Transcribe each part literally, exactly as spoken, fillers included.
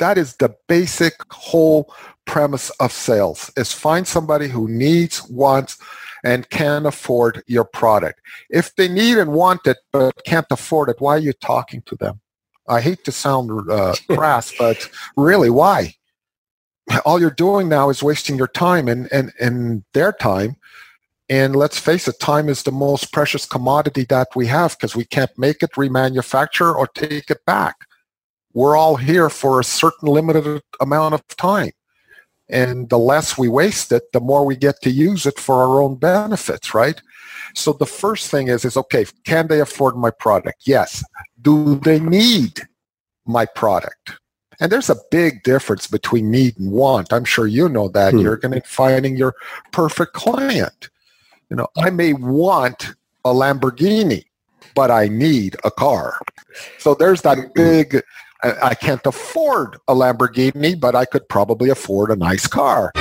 that is the basic whole premise of sales, is find somebody who needs, wants, and can afford your product. If they need and want it but can't afford it, why are you talking to them? I hate to sound uh, crass, but really, why? All you're doing now is wasting your time and, and, and their time. And let's face it, time is the most precious commodity that we have because we can't make it, remanufacture, or take it back. We're all here for a certain limited amount of time. And the less we waste it, the more we get to use it for our own benefits, right? So the first thing is, is okay, can they afford my product? Yes. Do they need my product? And there's a big difference between need and want. I'm sure you know that. Hmm. You're going to finding your perfect client. You know, I may want a Lamborghini, but I need a car. So there's that big, I can't afford a Lamborghini, but I could probably afford a nice car.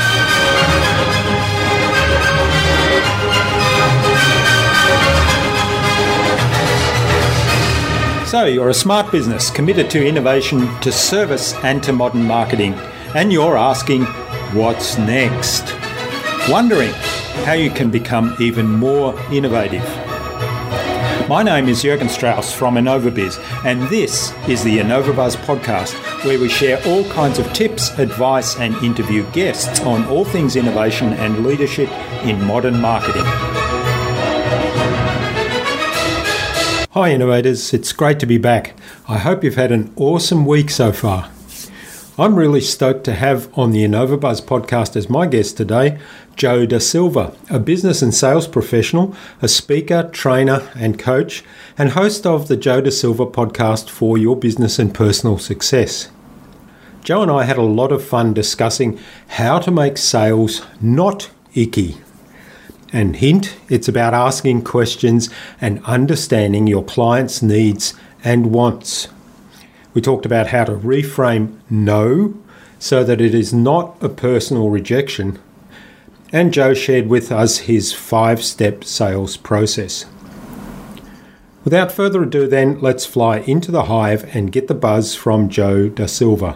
So you're a smart business committed to innovation, to service and to modern marketing. And you're asking, what's next? Wondering how you can become even more innovative. My name is Jürgen Strauss from InnovaBiz, and this is the InnovaBuzz podcast, where we share all kinds of tips, advice, and interview guests on all things innovation and leadership in modern marketing. Hi innovators, it's great to be back. I hope you've had an awesome week so far. I'm really stoked to have on the InnovaBuzz podcast as my guest today, Joe Da Silva, a business and sales professional, a speaker, trainer and coach, and host of the Joe Da Silva podcast for your business and personal success. Joe and I had a lot of fun discussing how to make sales not icky. And hint, it's about asking questions and understanding your client's needs and wants. We talked about how to reframe no so that it is not a personal rejection. And Joe shared with us his five-step sales process. Without further ado then, let's fly into the hive and get the buzz from Joe Da Silva.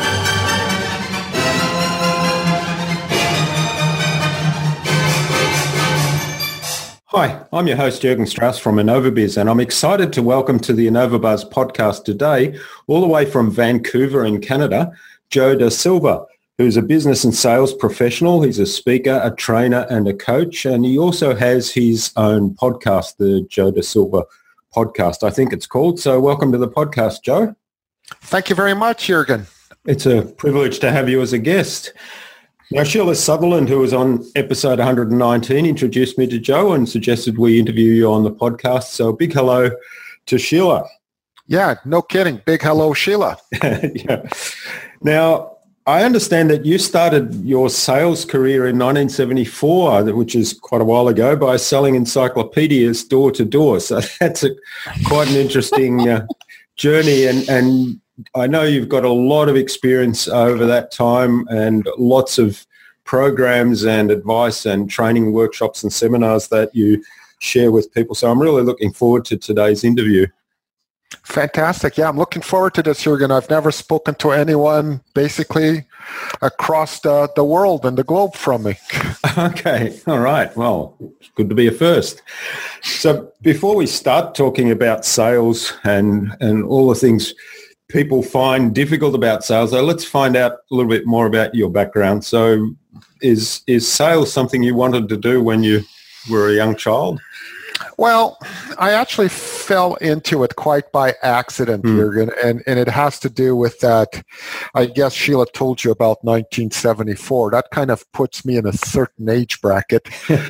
Hi, I'm your host Jürgen Strauss from InnovaBiz, and I'm excited to welcome to the InnovaBuzz podcast today, all the way from Vancouver in Canada, Joe Da Silva, who's a business and sales professional. He's a speaker, a trainer and a coach, and he also has his own podcast, the Joe Da Silva podcast, I think it's called. So welcome to the podcast, Joe. Thank you very much, Jürgen. It's a privilege to have you as a guest. Now, Sheila Sutherland, who was on episode one hundred nineteen, introduced me to Joe and suggested we interview you on the podcast. So a big hello to Sheila. Yeah, no kidding. Big hello, Sheila. Yeah. Now, I understand that you started your sales career in nineteen seventy-four, which is quite a while ago, by selling encyclopedias door to door. So that's a, quite an interesting uh, journey. And, and I know you've got a lot of experience over that time and lots of programs and advice and training workshops and seminars that you share with people. So I'm really looking forward to today's interview. Fantastic. Yeah, I'm looking forward to this, Jürgen. I've never spoken to anyone basically across the, the world and the globe from me. Okay. All right. Well, it's good to be a first. So before we start talking about sales and, and all the things people find difficult about sales, though, let's find out a little bit more about your background. So is is sales something you wanted to do when you were a young child? Well, I actually fell into it quite by accident, mm. Jürgen, and, and it has to do with that. I guess Sheila told you about nineteen seventy-four. That kind of puts me in a certain age bracket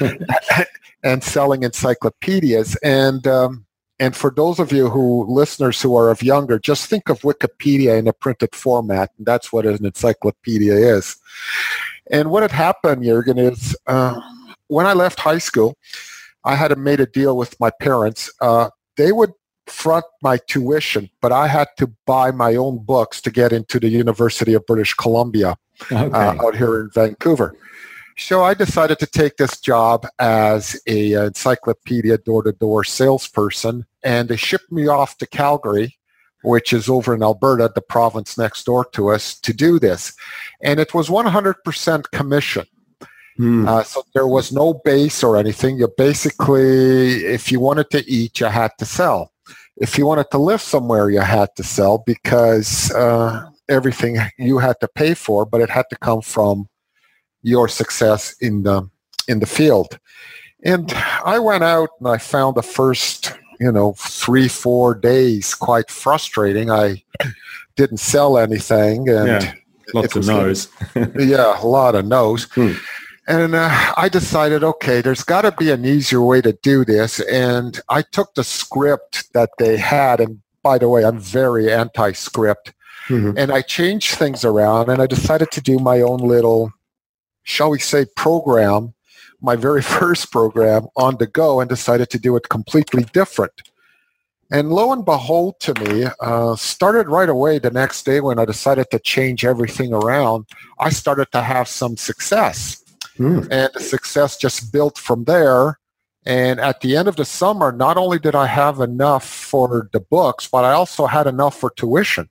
and selling encyclopedias. And um, and for those of you who, listeners who are of younger, just think of Wikipedia in a printed format. And that's what an encyclopedia is. And what had happened, Jürgen, is uh, when I left high school, I had made a deal with my parents. Uh, they would front my tuition, but I had to buy my own books to get into the University of British Columbia okay. uh, out here in Vancouver. So I decided to take this job as a encyclopedia door-to-door salesperson, and they shipped me off to Calgary which is over in Alberta, the province next door to us, to do this. And it was one hundred percent commission. Mm. Uh, so there was no base or anything. You basically, if you wanted to eat, you had to sell. If you wanted to live somewhere, you had to sell because uh, everything you had to pay for, but it had to come from your success in the in the field. And I went out and I found the first, you know, three, four days quite frustrating. I didn't sell anything, and yeah, lots of no's. yeah, a lot of no's. Hmm. And uh, I decided, okay, there's got to be an easier way to do this. And I took the script that they had, and by the way, I'm very anti-script, Mm-hmm. and I changed things around, and I decided to do my own little, shall we say, program, my very first program on the go, and decided to do it completely different. And lo and behold, to me, uh, started right away the next day when I decided to change everything around, I started to have some success. Mm. And the success just built from there. And at the end of the summer, not only did I have enough for the books, but I also had enough for tuition.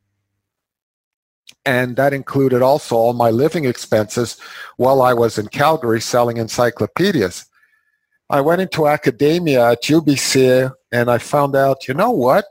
And that included also all my living expenses while I was in Calgary selling encyclopedias. I went into academia at U B C, and I found out, you know what?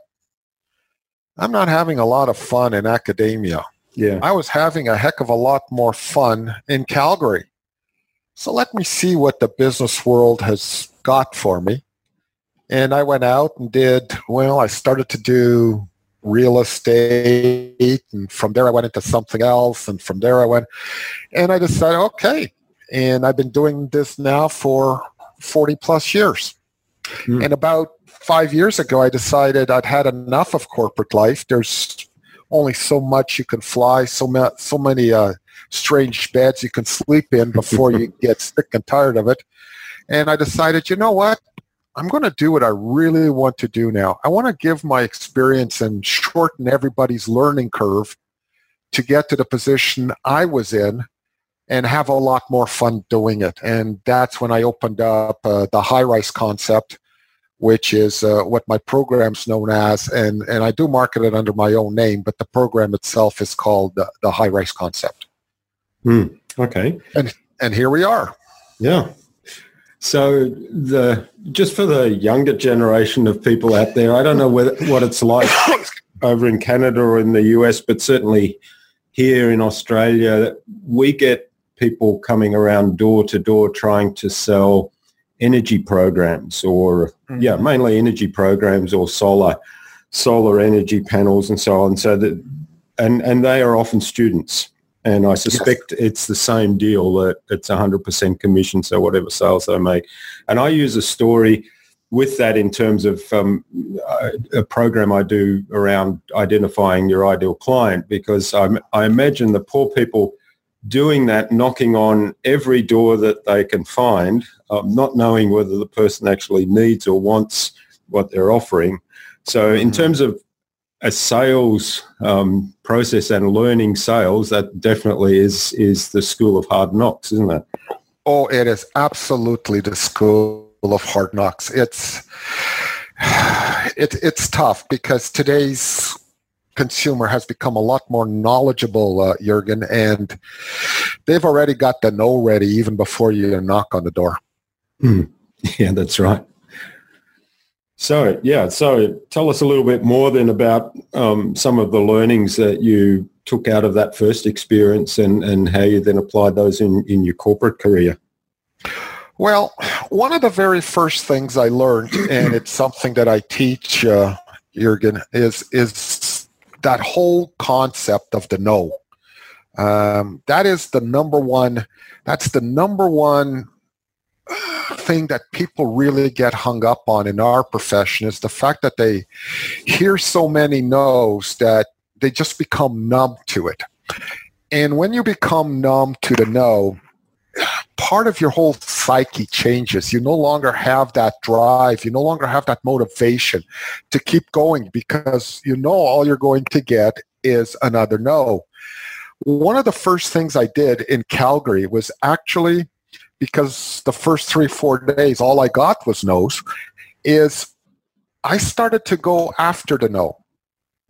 I'm not having a lot of fun in academia. Yeah. I was having a heck of a lot more fun in Calgary. So let me see what the business world has got for me. And I went out and did, well, I started to do real estate, and from there I went into something else, and from there I went, and I decided, okay, and I've been doing this now for forty plus years. Mm. And about five years ago, I decided I'd had enough of corporate life. There's only so much you can fly, so, ma- so many uh, strange beds you can sleep in before you get sick and tired of it. And I decided, you know what? I'm going to do what I really want to do now. I want to give my experience and shorten everybody's learning curve to get to the position I was in and have a lot more fun doing it. And that's when I opened up uh, the High-Rise concept, which is uh, what my program's known as. And, and I do market it under my own name, but the program itself is called the, the High-Rise concept. Mm, okay. And and here we are. Yeah. So the just for the younger generation of people out there, I don't know whether, what it's like over in Canada or in the U S, but certainly here in Australia, we get people coming around door to door trying to sell energy programs or, mm-hmm. yeah, mainly energy programs or solar solar energy panels and so on. So that and and they are often students. And I suspect yes. it's the same deal, that it's one hundred percent commission, so whatever sales they make. And I use a story with that in terms of um, a program I do around identifying your ideal client, because I, I imagine the poor people doing that, knocking on every door that they can find, um, not knowing whether the person actually needs or wants what they're offering. So in terms of a sales um, process and learning sales, that definitely is is the school of hard knocks, isn't it? Oh, it is absolutely the school of hard knocks. It's it, it's tough because today's consumer has become a lot more knowledgeable, uh, Jürgen, and they've already got the no ready even before you knock on the door. Mm. Yeah, that's right. So, yeah, so tell us a little bit more then about um, some of the learnings that you took out of that first experience and, and how you then applied those in, in your corporate career. Well, one of the very first things I learned, and it's something that I teach, uh, Jürgen, is, is that whole concept of the no. Um, that is the number one, that's the number one thing that people really get hung up on in our profession, is the fact that they hear so many no's that they just become numb to it. And when you become numb to the no, part of your whole psyche changes. You no longer have that drive. You no longer have that motivation to keep going because you know all you're going to get is another no. One of the first things I did in Calgary was actually, because the first three, four days, all I got was no's, is I started to go after the no.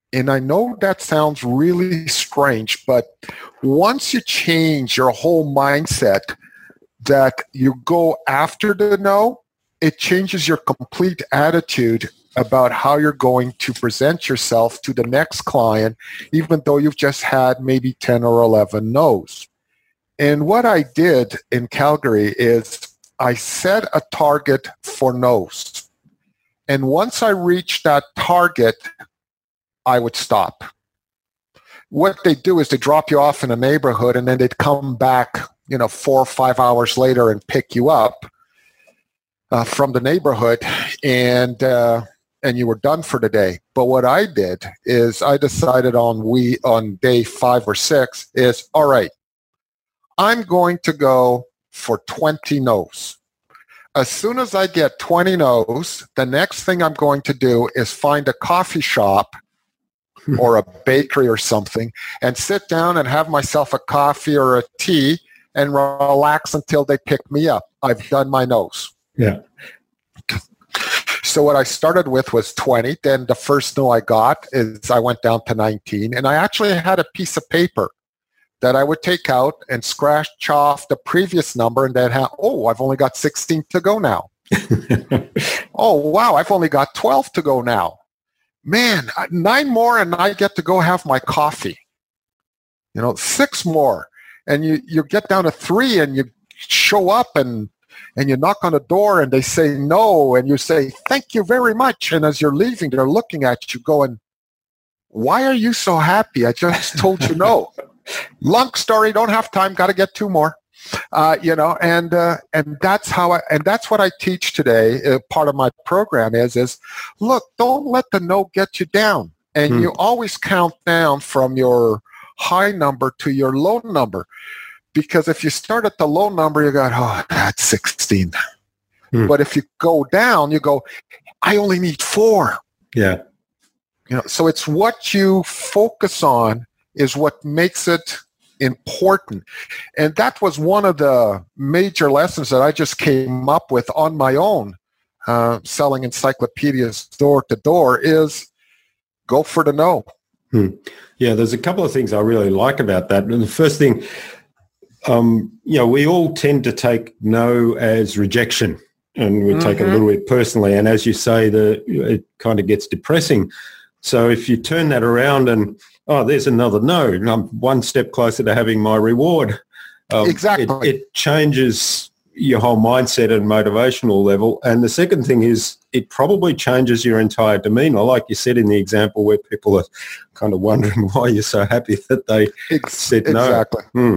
And I know that sounds really strange, but once you change your whole mindset that you go after the no, it changes your complete attitude about how you're going to present yourself to the next client, even though you've just had maybe ten or eleven no's. And what I did in Calgary is I set a target for no's. And once I reached that target, I would stop. What they do is they drop you off in a neighborhood and then they'd come back, you know, four or five hours later and pick you up uh, from the neighborhood, and uh, and you were done for the day. But what I did is I decided on we on day five or six is, all right, I'm going to go for twenty no's. As soon as I get twenty no's, the next thing I'm going to do is find a coffee shop or a bakery or something and sit down and have myself a coffee or a tea and relax until they pick me up. I've done my no's. Yeah. So what I started with was twenty. Then the first no I got is I went down to nineteen. And I actually had a piece of paper that I would take out and scratch off the previous number and then have, oh, I've only got sixteen to go now. Oh, wow, I've only got twelve to go now. Man, nine more and I get to go have my coffee. You know, six more. And you, you get down to three and you show up and, and you knock on the door and they say no and you say, thank you very much. And as you're leaving, they're looking at you going, why are you so happy? I just told you no. Long story, don't have time, got to get two more. Uh, you know, and uh, and that's how I, and that's what I teach today. Uh, part of my program is is look, don't let the no get you down, and hmm. you always count down from your high number to your low number, because if you start at the low number, you go, oh, that's sixteen. Hmm. But if you go down, you go, I only need four. Yeah, you know, so it's what you focus on is what makes it important. And that was one of the major lessons that I just came up with on my own, uh, selling encyclopedias door to door, is go for the no. Hmm. Yeah, there's a couple of things I really like about that. And the first thing, um, you know, we all tend to take no as rejection, and we mm-hmm. take it a little bit personally. And as you say, the it kind of gets depressing. So if you turn that around and, oh, there's another no, and I'm one step closer to having my reward. Um, exactly. It, it changes your whole mindset and motivational level. And the second thing is it probably changes your entire demeanor. Like you said in the example where people are kind of wondering why you're so happy that they Ex- said no. Exactly. Hmm.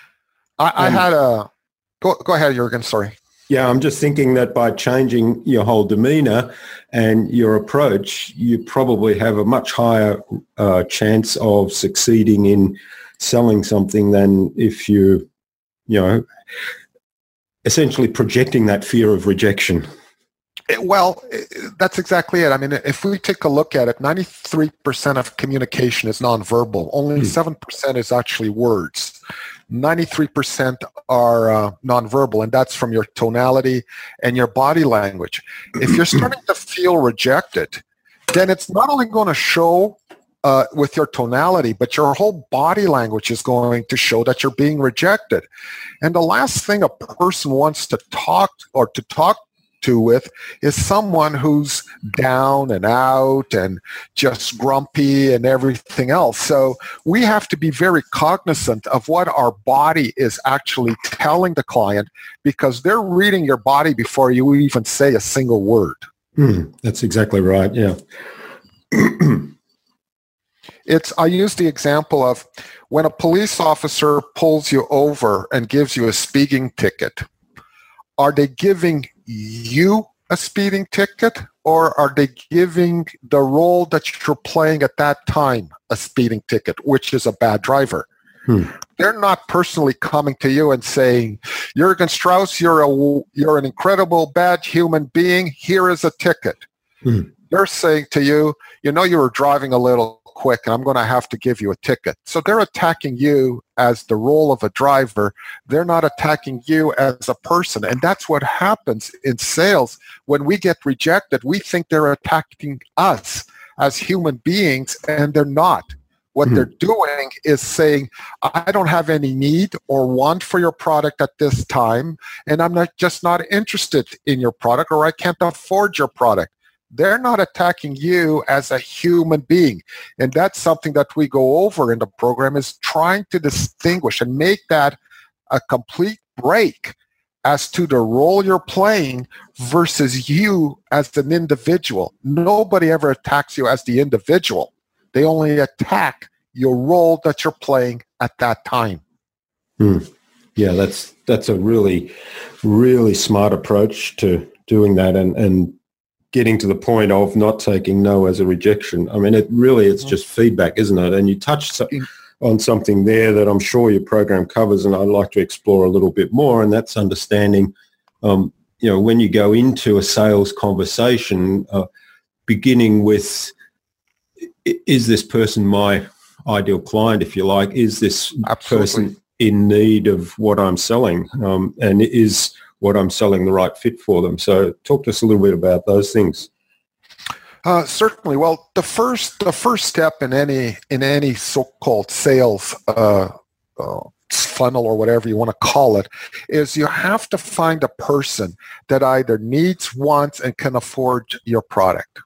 I, I um, had a, go, go ahead, Jürgen, sorry. Yeah, I'm just thinking that by changing your whole demeanor and your approach, you probably have a much higher uh, chance of succeeding in selling something than if you, you know, essentially projecting that fear of rejection. Well, that's exactly it. I mean, if we take a look at it, ninety-three percent of communication is nonverbal. Only hmm. seven percent is actually words. ninety-three percent are uh, nonverbal, and that's from your tonality and your body language. If you're starting to feel rejected, then it's not only going to show uh, with your tonality, but your whole body language is going to show that you're being rejected. And the last thing a person wants to talk or to talk to with is someone who's down and out and just grumpy and everything else. So we have to be very cognizant of what our body is actually telling the client, because they're reading your body before you even say a single word. Mm, that's exactly right. Yeah. It's, I use the example of when a police officer pulls you over and gives you a speeding ticket. Are they giving you a speeding ticket, or are they giving the role that you're playing at that time a speeding ticket, which is a bad driver? Hmm. They're not personally coming to you and saying, Jürgen Strauss, you're a you're an incredible bad human being. Here is a ticket. Hmm. They're saying to you, you know, you were driving a little quick and I'm going to have to give you a ticket. So they're attacking you as the role of a driver. They're not attacking you as a person. And that's what happens in sales. When we get rejected, we think they're attacking us as human beings, and they're not. What mm-hmm. they're doing is saying, I don't have any need or want for your product at this time, and I'm not just not interested in your product, or I can't afford your product. They're not attacking you as a human being. And that's something that we go over in the program, is trying to distinguish and make that a complete break as to the role you're playing versus you as an individual. Nobody ever attacks you as the individual. They only attack your role that you're playing at that time. Hmm. Yeah, that's that's a really, really smart approach to doing that, and, and getting to the point of not taking no as a rejection. I mean, it really, it's just feedback, isn't it? And you touched on something there that I'm sure your program covers, and I'd like to explore a little bit more, and that's understanding, um, you know, when you go into a sales conversation, uh, beginning with, is this person my ideal client, if you like? Is this Absolutely. person in need of what I'm selling? Um, and is what I'm selling the right fit for them? So talk to us a little bit about those things. Uh, certainly. Well, the first the first step in any in any so-called sales uh, uh, funnel, or whatever you want to call it, is you have to find a person that either needs, wants, and can afford your product.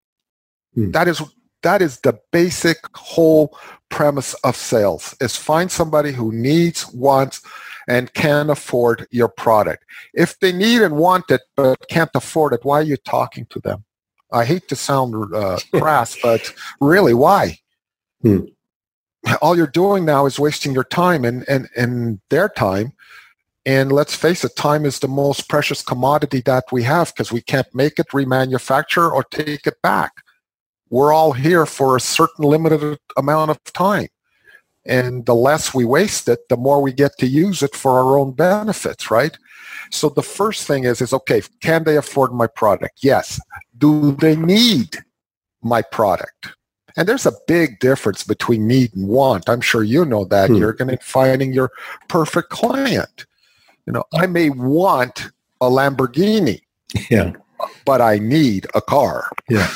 Hmm. That is that is the basic whole premise of sales, is find somebody who needs, wants, and can afford your product. If they need and want it but can't afford it, why are you talking to them? I hate to sound uh, crass, but really, why? Hmm. All you're doing now is wasting your time and, and, and their time. And let's face it, time is the most precious commodity that we have, because we can't make it, remanufacture, or take it back. We're all here for a certain limited amount of time. And the less we waste it, the more we get to use it for our own benefits, right? So the first thing is, is okay, can they afford my product? Yes. Do they need my product? And there's a big difference between need and want. I'm sure you know that. Hmm. You're going to be finding your perfect client. You know, I may want a Lamborghini. Yeah. But I need a car. Yeah.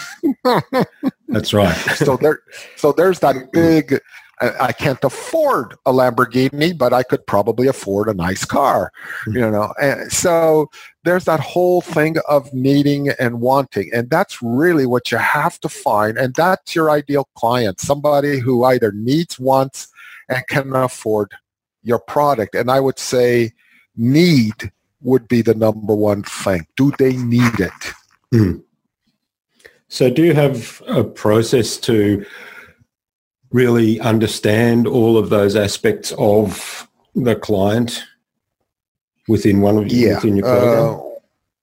That's right. so there so there's that big, I can't afford a Lamborghini, but I could probably afford a nice car, you know. And so there's that whole thing of needing and wanting, and that's really what you have to find, and that's your ideal client, somebody who either needs, wants, and can afford your product. And I would say need would be the number one thing. Do they need it? Mm. So do you have a process to really understand all of those aspects of the client within one of yeah. within your program? Uh,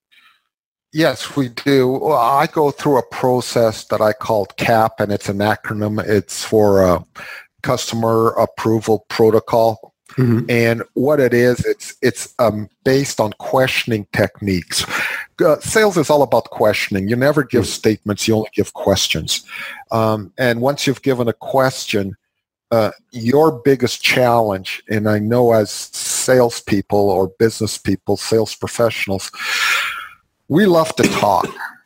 yes, we do. Well, I go through a process that I call CAP, and it's an acronym. It's for uh, Customer Approval Protocol. Mm-hmm. And what it is, it's it's um, based on questioning techniques. Uh, sales is all about questioning. You never give mm-hmm. statements, you only give questions. Um, and once you've given a question, uh, your biggest challenge, and I know as salespeople or business people, sales professionals, we love to talk.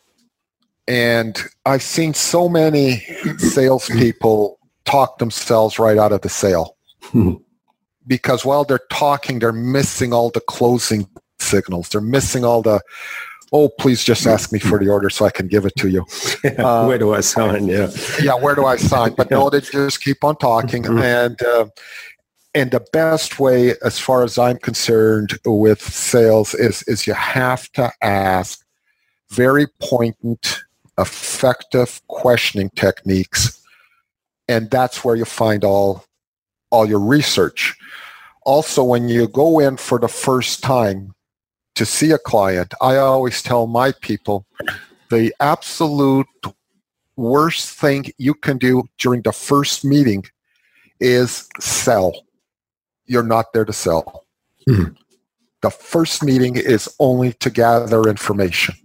And I've seen so many salespeople talk themselves right out of the sale. Mm-hmm. Because while they're talking, they're missing all the closing signals. They're missing all the, oh, please just ask me for the order so I can give it to you. Yeah, uh, where do I sign? Yeah. Yeah, where do I sign? But no, they just keep on talking. Mm-hmm. And uh, and the best way, as far as I'm concerned, with sales is, is you have to ask very poignant, effective questioning techniques. And that's where you find all all your research. Also, when you go in for the first time to see a client, I always tell my people the absolute worst thing you can do during the first meeting is sell. You're not there to sell. Mm-hmm. The first meeting is only to gather information.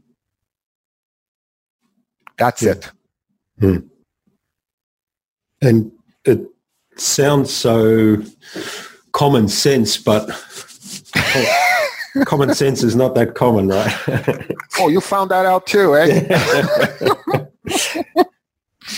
That's yeah. it. Mm-hmm. And it sounds so common sense, but common sense is not that common, right? Oh, you found that out too, eh?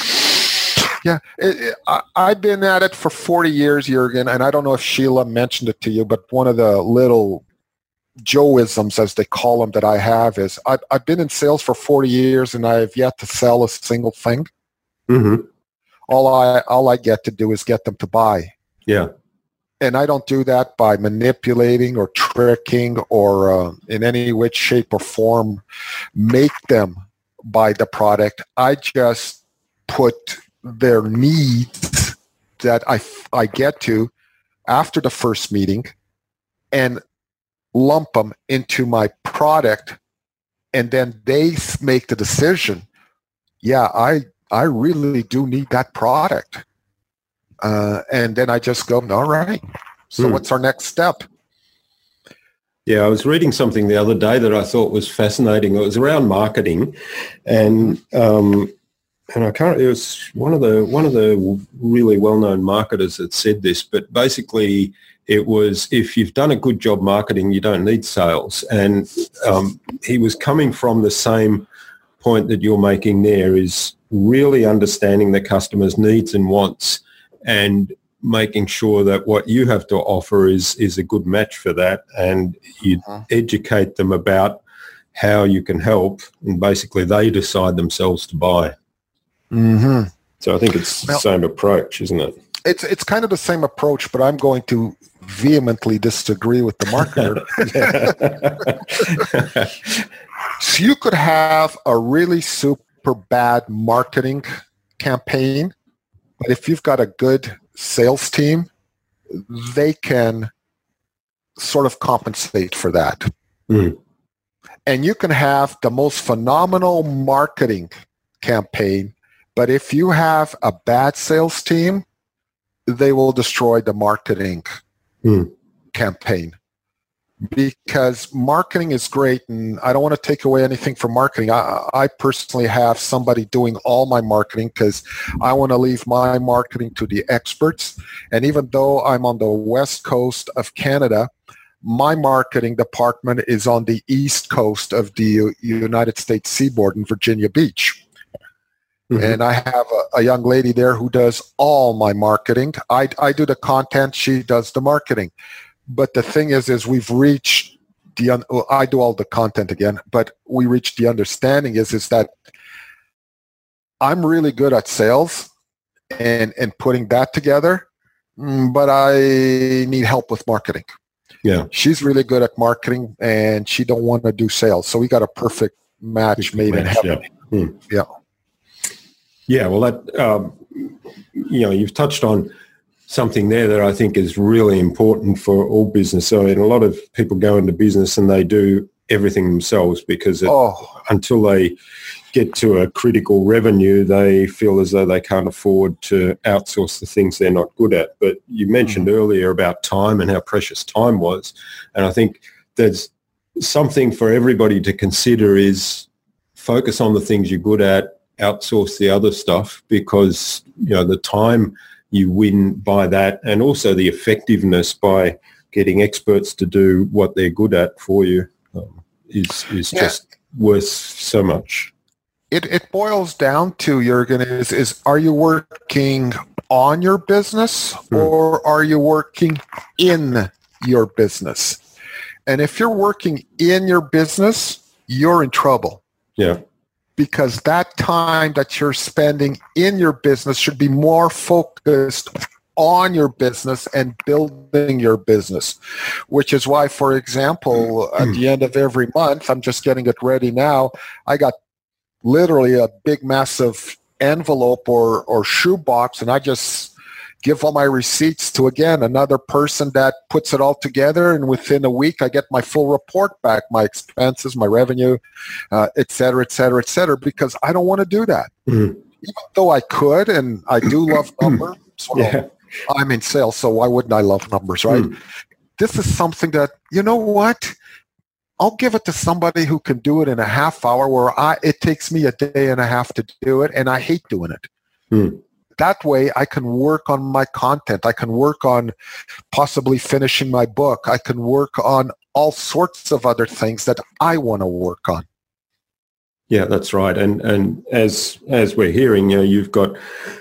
Yeah, it, it, I, I've been at it for forty years, Jurgen, and I don't know if Sheila mentioned it to you, but one of the little Joeisms, as they call them, that I have is I've, I've been in sales for forty years, and I've yet to sell a single thing. Mm-hmm. All I all I get to do is get them to buy. Yeah. And I don't do that by manipulating or tricking or uh, in any way, shape, or form make them buy the product. I just put their needs that I, I get to after the first meeting and lump them into my product, and then they make the decision, yeah, I, I really do need that product. Uh, and then I just go, all right, so hmm. what's our next step? Yeah, I was reading something the other day that I thought was fascinating. It was around marketing, and um, and I can't. It was one of the one of the really well-known marketers that said this. But basically, it was if you've done a good job marketing, you don't need sales. And um, he was coming from the same point that you're making there, is really understanding the customer's needs and wants, and making sure that what you have to offer is is a good match for that, and you uh-huh. educate them about how you can help, and basically they decide themselves to buy. Mm-hmm. So I think it's the now, same approach, isn't it? It's it's kind of the same approach, but I'm going to vehemently disagree with the marketer. So you could have a really super bad marketing campaign, but if you've got a good sales team, they can sort of compensate for that. Mm. And you can have the most phenomenal marketing campaign, but if you have a bad sales team, they will destroy the marketing mm. campaign. Because marketing is great, and I don't want to take away anything from marketing. I, I personally have somebody doing all my marketing because I want to leave my marketing to the experts. And even though I'm on the west coast of Canada, my marketing department is on the east coast of the United States seaboard in Virginia Beach. Mm-hmm. And I have a, a young lady there who does all my marketing. I, I do the content, she does the marketing. But the thing is, is we've reached the, un- I do all the content again, but we reached the understanding is, is that I'm really good at sales and, and putting that together, but I need help with marketing. Yeah. She's really good at marketing and she don't want to do sales. So we got a perfect match perfect made match, in heaven. Yeah. Hmm. Yeah. Yeah. Well, that, um, you know, you've touched on something there that I think is really important for all business. So, and a lot of people go into business and they do everything themselves because it, oh. until they get to a critical revenue, they feel as though they can't afford to outsource the things they're not good at. But you mentioned mm-hmm. earlier about time and how precious time was. And I think there's something for everybody to consider is focus on the things you're good at, outsource the other stuff, because, you know, the time you win by that, and also the effectiveness by getting experts to do what they're good at for you um, is is yeah. just worth so much. It it boils down to, Jurgen, is, is are you working on your business hmm. or are you working in your business? And if you're working in your business, you're in trouble. Yeah. Because that time that you're spending in your business should be more focused on your business and building your business, which is why, for example, at the end of every month, I'm just getting it ready now, I got literally a big, massive envelope or, or shoebox, and I just give all my receipts to, again, another person that puts it all together, and within a week I get my full report back, my expenses, my revenue, uh, et cetera, et cetera, et cetera, because I don't want to do that. Mm-hmm. Even though I could, and I do love numbers, so yeah. I'm in sales, so why wouldn't I love numbers, right? Mm. This is something that, you know what? I'll give it to somebody who can do it in a half hour where I it takes me a day and a half to do it, and I hate doing it. Mm. That way I can work on my content. I can work on possibly finishing my book. I can work on all sorts of other things that I want to work on. Yeah, that's right. And and as as we're hearing, you know, you've got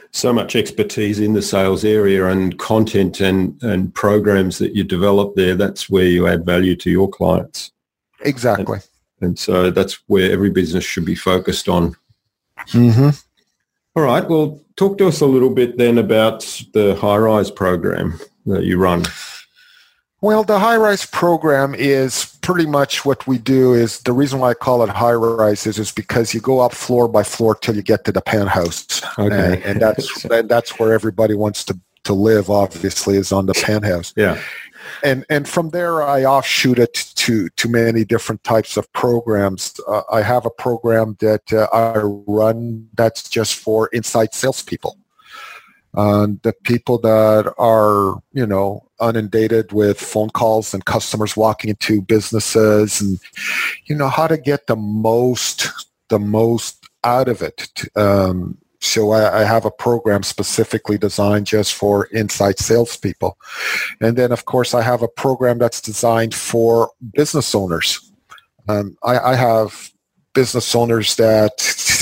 so much expertise in the sales area and content and, and programs that you develop there. That's where you add value to your clients. Exactly. And, and so that's where every business should be focused on. Mm-hmm. All right. Well, talk to us a little bit then about the High-Rise program that you run. Well, the High-Rise program is pretty much what we do. Is the reason why I call it High-Rise is, is because you go up floor by floor till you get to the penthouse. Okay. And, and that's and that's where everybody wants to, to live, obviously, is on the penthouse. Yeah. And and from there, I offshoot it to, to many different types of programs. Uh, I have a program that uh, I run that's just for inside salespeople. Uh, the people that are, you know, inundated with phone calls and customers walking into businesses, and, you know, how to get the most, the most out of it. Um, so I, I have a program specifically designed just for inside salespeople. And then, of course, I have a program that's designed for business owners. Um, I, I have business owners that...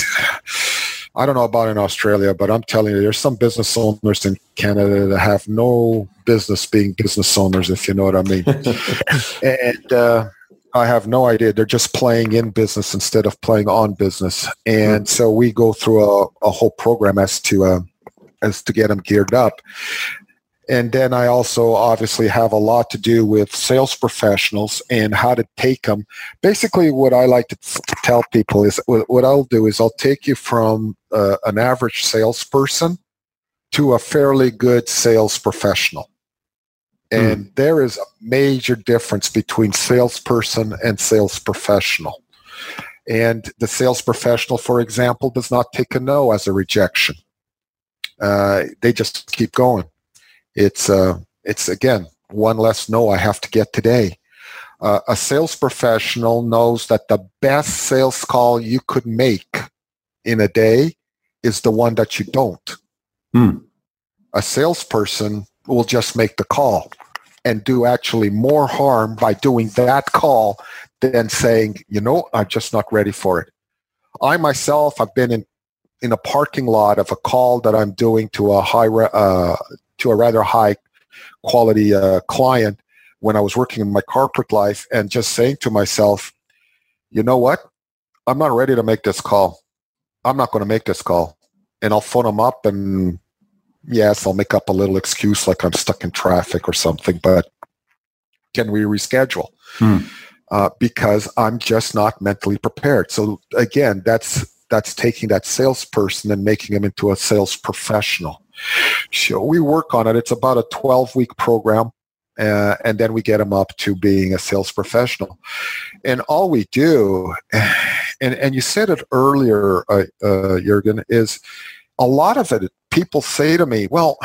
I don't know about in Australia, but I'm telling you, there's some business owners in Canada that have no business being business owners, if you know what I mean. and uh, I have no idea. They're just playing in business instead of playing on business. And mm-hmm. so we go through a, a whole program as to uh, as to get them geared up. And then I also obviously have a lot to do with sales professionals and how to take them. Basically, what I like to tell people is what I'll do is I'll take you from uh, an average salesperson to a fairly good sales professional. And mm. there is a major difference between salesperson and sales professional. And the sales professional, for example, does not take a no as a rejection. Uh, they just keep going. It's, uh, it's again, one less no I have to get today. Uh, a sales professional knows that the best sales call you could make in a day is the one that you don't. Hmm. A salesperson will just make the call and do actually more harm by doing that call than saying, you know, I'm just not ready for it. I myself, I've been in, in a parking lot of a call that I'm doing to a high, uh, to a rather high quality uh, client when I was working in my corporate life, and just saying to myself, you know what? I'm not ready to make this call. I'm not going to make this call. And I'll phone them up, and yes, I'll make up a little excuse like I'm stuck in traffic or something, but can we reschedule? Hmm. Uh, because I'm just not mentally prepared. So again, that's that's taking that salesperson and making him into a sales professional. So we work on it. It's about a twelve-week program, uh, and then we get them up to being a sales professional. And all we do, and, and you said it earlier, uh, uh, Jürgen, is a lot of it, people say to me, well,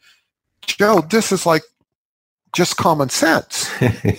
Joe, this is like just common sense.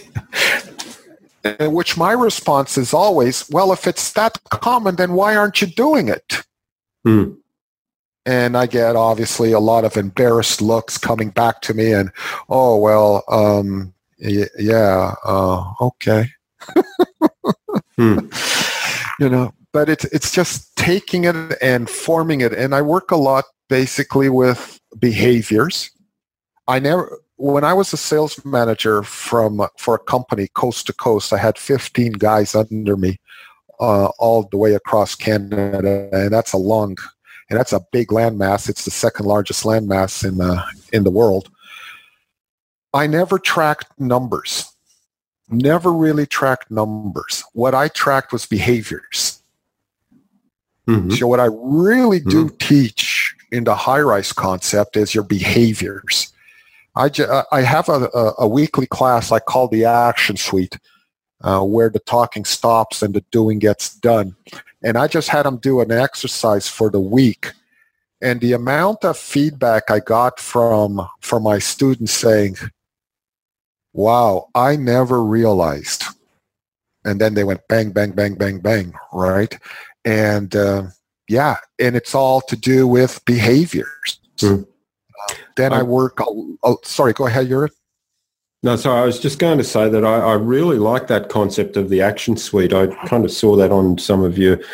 In which my response is always, well, if it's that common, then why aren't you doing it? Hmm. And I get, obviously, a lot of embarrassed looks coming back to me and, oh, well, um, y- yeah, uh, okay. hmm. You know, but it's it's just taking it and forming it. And I work a lot basically with behaviors. I never, when I was a sales manager from for a company coast to coast, I had fifteen guys under me uh, all the way across Canada, and that's a long, and that's a big landmass. It's the second largest landmass in the in the world. I never tracked numbers. Never really tracked numbers. What I tracked was behaviors. Mm-hmm. So what I really do mm-hmm. teach in the High-Rise concept is your behaviors. I, ju- I have a, a, a weekly class I call the Action Suite, uh, where the talking stops and the doing gets done. And I just had them do an exercise for the week. And the amount of feedback I got from, from my students saying, wow, I never realized. And then they went bang, bang, bang, bang, bang, right? And uh, yeah, and it's all to do with behaviors. Mm. Uh, then I, I work, oh, oh, sorry, go ahead, Jürgen. No, sorry, I was just going to say that I, I really like that concept of the Action Suite. I kind of saw that on some of your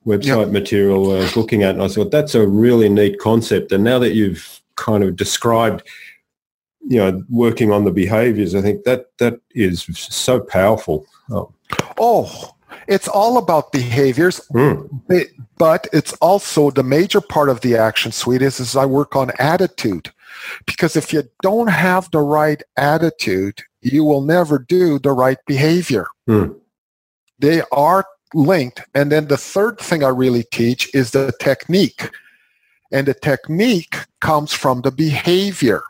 website yep. material I was looking at, and I thought that's a really neat concept. And now that you've kind of described, you know, working on the behaviors, I think that that is so powerful. Oh, oh it's all about behaviors, mm. but it's also the major part of the action suite is, is I work on attitude. Because if you don't have the right attitude, you will never do the right behavior. Mm. They are linked. And then the third thing I really teach is the technique. And the technique comes from the behavior.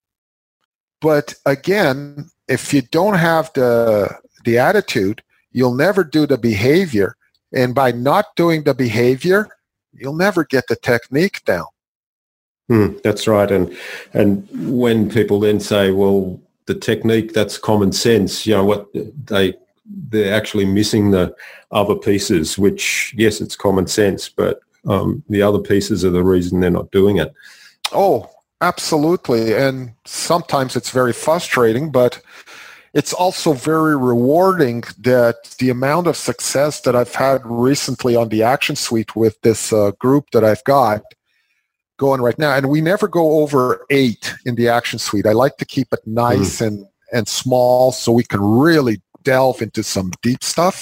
But again, if you don't have the the attitude, you'll never do the behavior. And by not doing the behavior, you'll never get the technique down. Mm, that's right. And and when people then say, well, the technique, that's common sense, you know, what they they're actually missing the other pieces, which, yes, it's common sense, but um, the other pieces are the reason they're not doing it. Oh, absolutely. And sometimes it's very frustrating, but it's also very rewarding that the amount of success that I've had recently on the Action Suite with this uh, group that I've got going right now. And we never go over eight in the Action Suite. I like to keep it nice mm. and, and small so we can really delve into some deep stuff.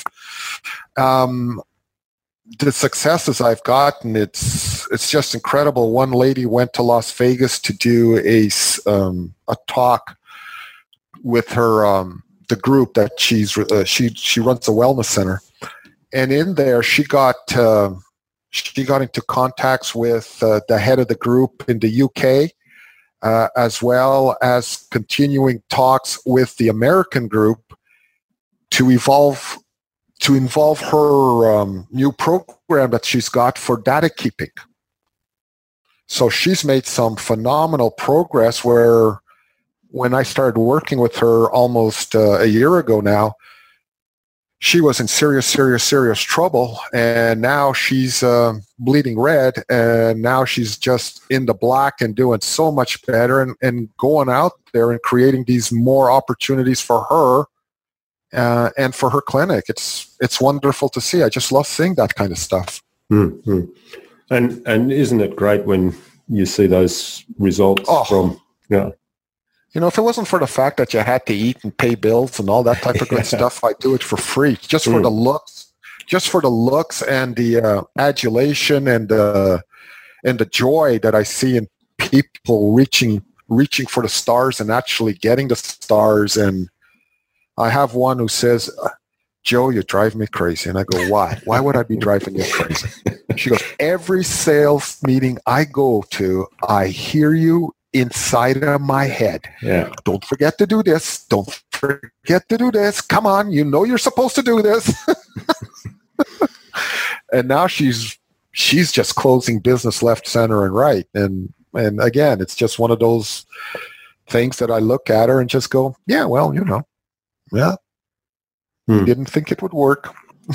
Um, the successes I've gotten, it's it's just incredible. One lady went to Las Vegas to do a, um, a talk with her um, the group that she's uh, she she runs a wellness center, and in there she got uh, she got into contacts with uh, the head of the group in the U K, uh, as well as continuing talks with the American group to evolve to involve her um, new program that she's got for data keeping. So she's made some phenomenal progress where when I started working with her almost uh, a year ago now, she was in serious, serious, serious trouble. And now she's uh, bleeding red. And now she's just in the black and doing so much better and, and going out there and creating these more opportunities for her uh, and for her clinic. It's it's wonderful to see. I just love seeing that kind of stuff. Mm-hmm. And and isn't it great when you see those results oh. from, yeah. You know, if it wasn't for the fact that you had to eat and pay bills and all that type of good stuff, I'd do it for free, just for mm. the looks, just for the looks and the uh, adulation and uh, and the joy that I see in people reaching reaching for the stars and actually getting the stars. And I have one who says, "Joe, you drive me crazy." And I go, "Why? Why would I be driving you crazy?" She goes, "Every sales meeting I go to, I hear you inside of my head. Yeah. Don't forget to do this. Don't forget to do this. Come on, you know you're supposed to do this." And now she's she's just closing business left, center, and right. And and again, it's just one of those things that I look at her and just go, yeah, well, you know, yeah, hmm. didn't think it would work.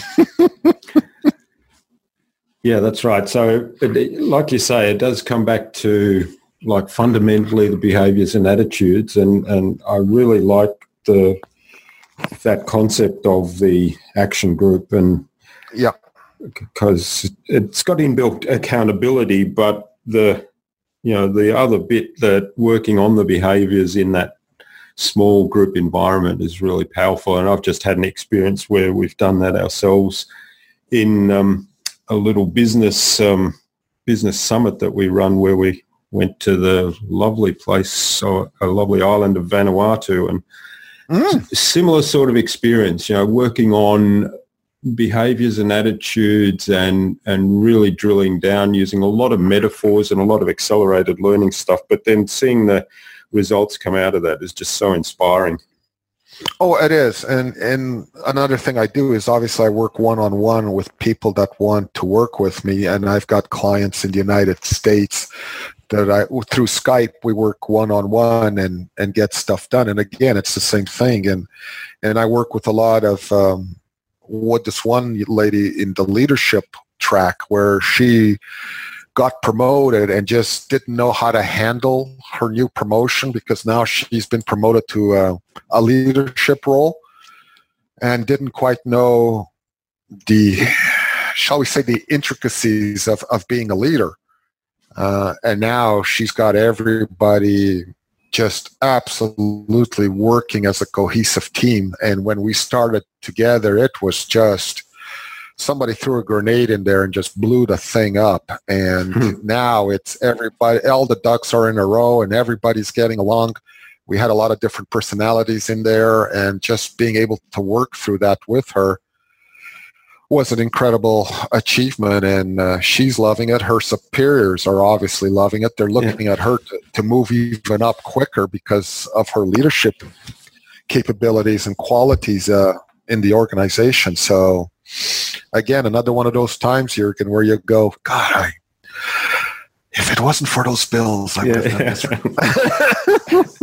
Yeah, that's right. So, it, like you say, it does come back to like fundamentally the behaviors and attitudes, and, and I really like the that concept of the action group, and yeah, because it's got inbuilt accountability, but the you know the other bit that working on the behaviors in that small group environment is really powerful. And I've just had an experience where we've done that ourselves in um, a little business um, business summit that we run, where we went to the lovely place, so a lovely island of Vanuatu, and mm. similar sort of experience, you know, working on behaviors and attitudes and, and really drilling down using a lot of metaphors and a lot of accelerated learning stuff, but then seeing the results come out of that is just so inspiring. Oh, it is. And and another thing I do is obviously I work one-on-one with people that want to work with me, and I've got clients in the United States that I, through Skype, we work one-on-one and, and get stuff done. And again, it's the same thing. And and I work with a lot of, um, what this one lady in the leadership track where she got promoted and just didn't know how to handle her new promotion, because now she's been promoted to a, a leadership role and didn't quite know the shall we say, the intricacies of, of being a leader. Uh, and now she's got everybody just absolutely working as a cohesive team. And when we started together, it was just somebody threw a grenade in there and just blew the thing up. And hmm. now it's everybody, all the ducks are in a row and everybody's getting along. We had a lot of different personalities in there, and just being able to work through that with her was an incredible achievement, and uh, she's loving it. Her superiors are obviously loving it. They're looking yeah. at her to, to move even up quicker because of her leadership capabilities and qualities uh, in the organization. So, again, another one of those times, Jürgen, where you go, God, I, if it wasn't for those bills, I would have done this.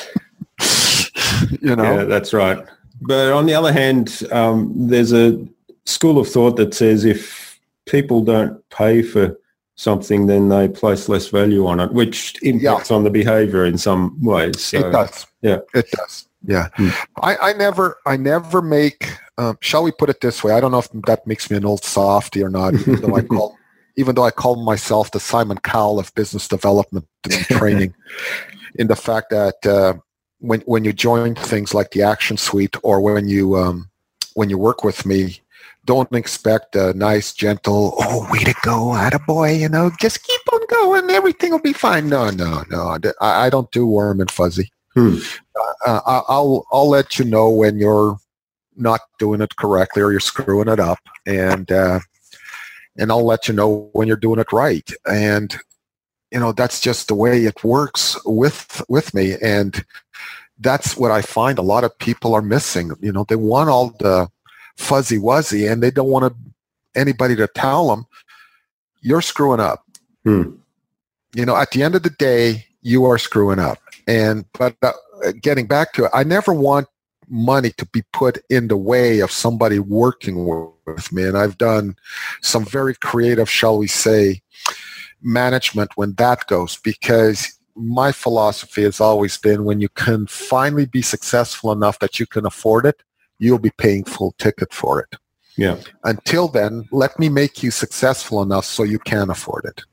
You know? Yeah, that's right. But on the other hand, um, there's a school of thought that says if people don't pay for something, then they place less value on it, which impacts yeah. on the behavior in some ways. So, it does. Yeah, it does. Yeah, hmm. I, I never, I never make. Um, shall we put it this way? I don't know if that makes me an old softy or not. Even though I call, even though I call myself the Simon Cowell of business development and training, in the fact that uh, when when you join things like the Action Suite, or when you um, when you work with me, don't expect a nice, gentle, oh, way to go, attaboy, you know, just keep on going, everything will be fine. No, no, no, I, I don't do warm and fuzzy. Hmm. Uh, I'll I'll let you know when you're not doing it correctly or you're screwing it up, and uh, and I'll let you know when you're doing it right. And you know, that's just the way it works with with me, and that's what I find a lot of people are missing. You know, they want all the fuzzy wuzzy, and they don't want to, anybody to tell them you're screwing up. Hmm. You know, at the end of the day, you are screwing up. And but uh, getting back to it, I never want money to be put in the way of somebody working with me. And I've done some very creative, shall we say, management when that goes, because my philosophy has always been, when you can finally be successful enough that you can afford it, you'll be paying full ticket for it. Yeah. Until then, let me make you successful enough so you can afford it.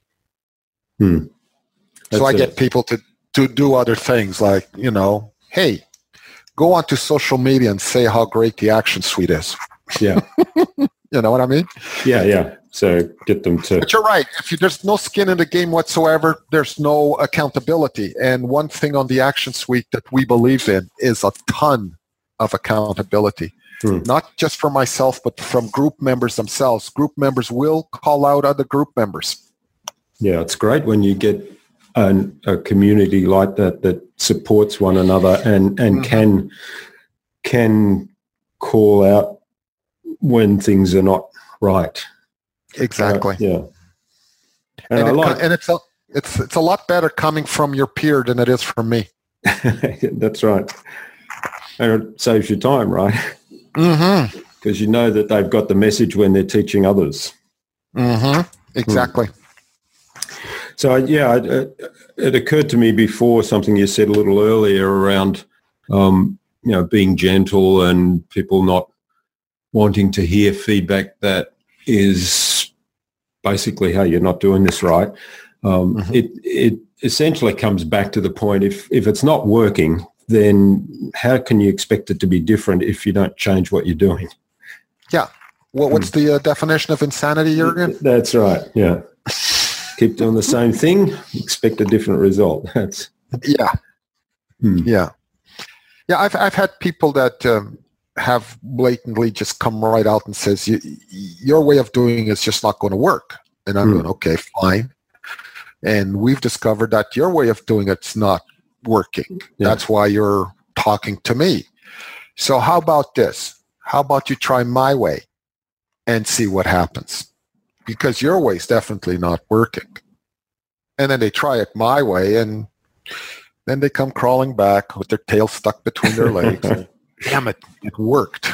Hmm. So I get people to, to do other things like, you know, hey, go onto social media and say how great the Action Suite is. Yeah. You know what I mean? Yeah, yeah. So get them to... But you're right. If you, there's no skin in the game whatsoever, there's no accountability. And one thing on the Action Suite that we believe in is a ton of accountability. Hmm. Not just for myself, but from group members themselves. Group members will call out other group members. Yeah, it's great when you get an, a community like that that supports one another and, and mm-hmm. can can call out when things are not right. Exactly. Uh, yeah. And, and, I it, like, and it's a it's it's a lot better coming from your peer than it is from me. That's right. And it saves you time, right? Mm-hmm. Because you know that they've got the message when they're teaching others. Mm-hmm. Exactly. Hmm. So, yeah, it, it occurred to me before something you said a little earlier around, um, you know, being gentle and people not wanting to hear feedback that is basically, hey, you're not doing this right. Um, mm-hmm. It it essentially comes back to the point, if if it's not working, then how can you expect it to be different if you don't change what you're doing? Yeah. Well, what's mm. the uh, definition of insanity, Jürgen? That's right, yeah. Keep doing the same thing, expect a different result. That's yeah, hmm. yeah, yeah. I've I've had people that um, have blatantly just come right out and says, your way of doing is just not going to work, and I'm hmm. going, okay, fine. And we've discovered that your way of doing it's not working. Yeah. That's why you're talking to me. So how about this? How about you try my way and see what happens? Because your way is definitely not working. And then they try it my way, and then they come crawling back with their tail stuck between their legs. Damn it, it worked.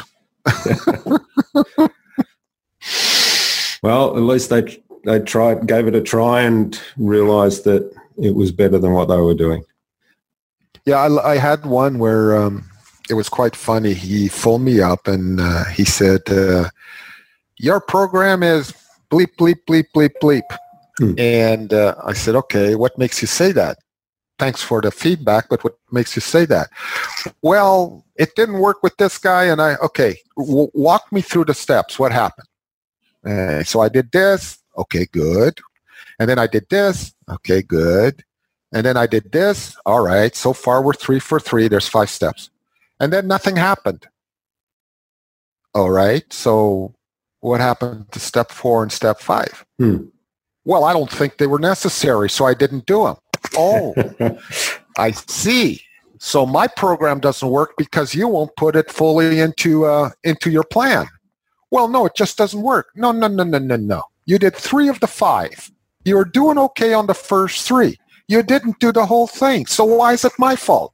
Well, at least they they tried, gave it a try, and realized that it was better than what they were doing. Yeah, I, I had one where um, it was quite funny. He phoned me up and uh, he said, uh, your program is bleep, bleep, bleep, bleep, bleep. Hmm. And uh, I said, okay, what makes you say that? Thanks for the feedback, but what makes you say that? Well, it didn't work with this guy, and I, okay, w- walk me through the steps. What happened? Uh, so I did this. Okay, good. And then I did this. Okay, good. And then I did this. All right, so far we're three for three. There's five steps. And then nothing happened. All right, so what happened to step four and step five? Hmm. Well, I don't think they were necessary, so I didn't do them. Oh, I see. So my program doesn't work because you won't put it fully into uh, into your plan. Well, no, it just doesn't work. No, no, no, no, no, no. You did three of the five. You were doing okay on the first three. You didn't do the whole thing. So why is it my fault?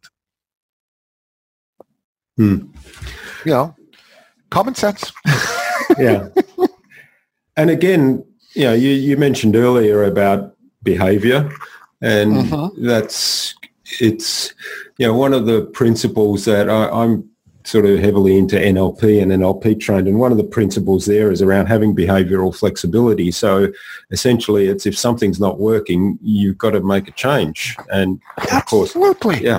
Hmm. You know, common sense. Yeah. And again, you know, you, you mentioned earlier about behavior, and mm-hmm. that's, it's, you know, one of the principles that I, I'm sort of heavily into N L P and N L P trained, and one of the principles there is around having behavioral flexibility. So essentially it's, if something's not working, you've got to make a change. And of course, absolutely. Yeah.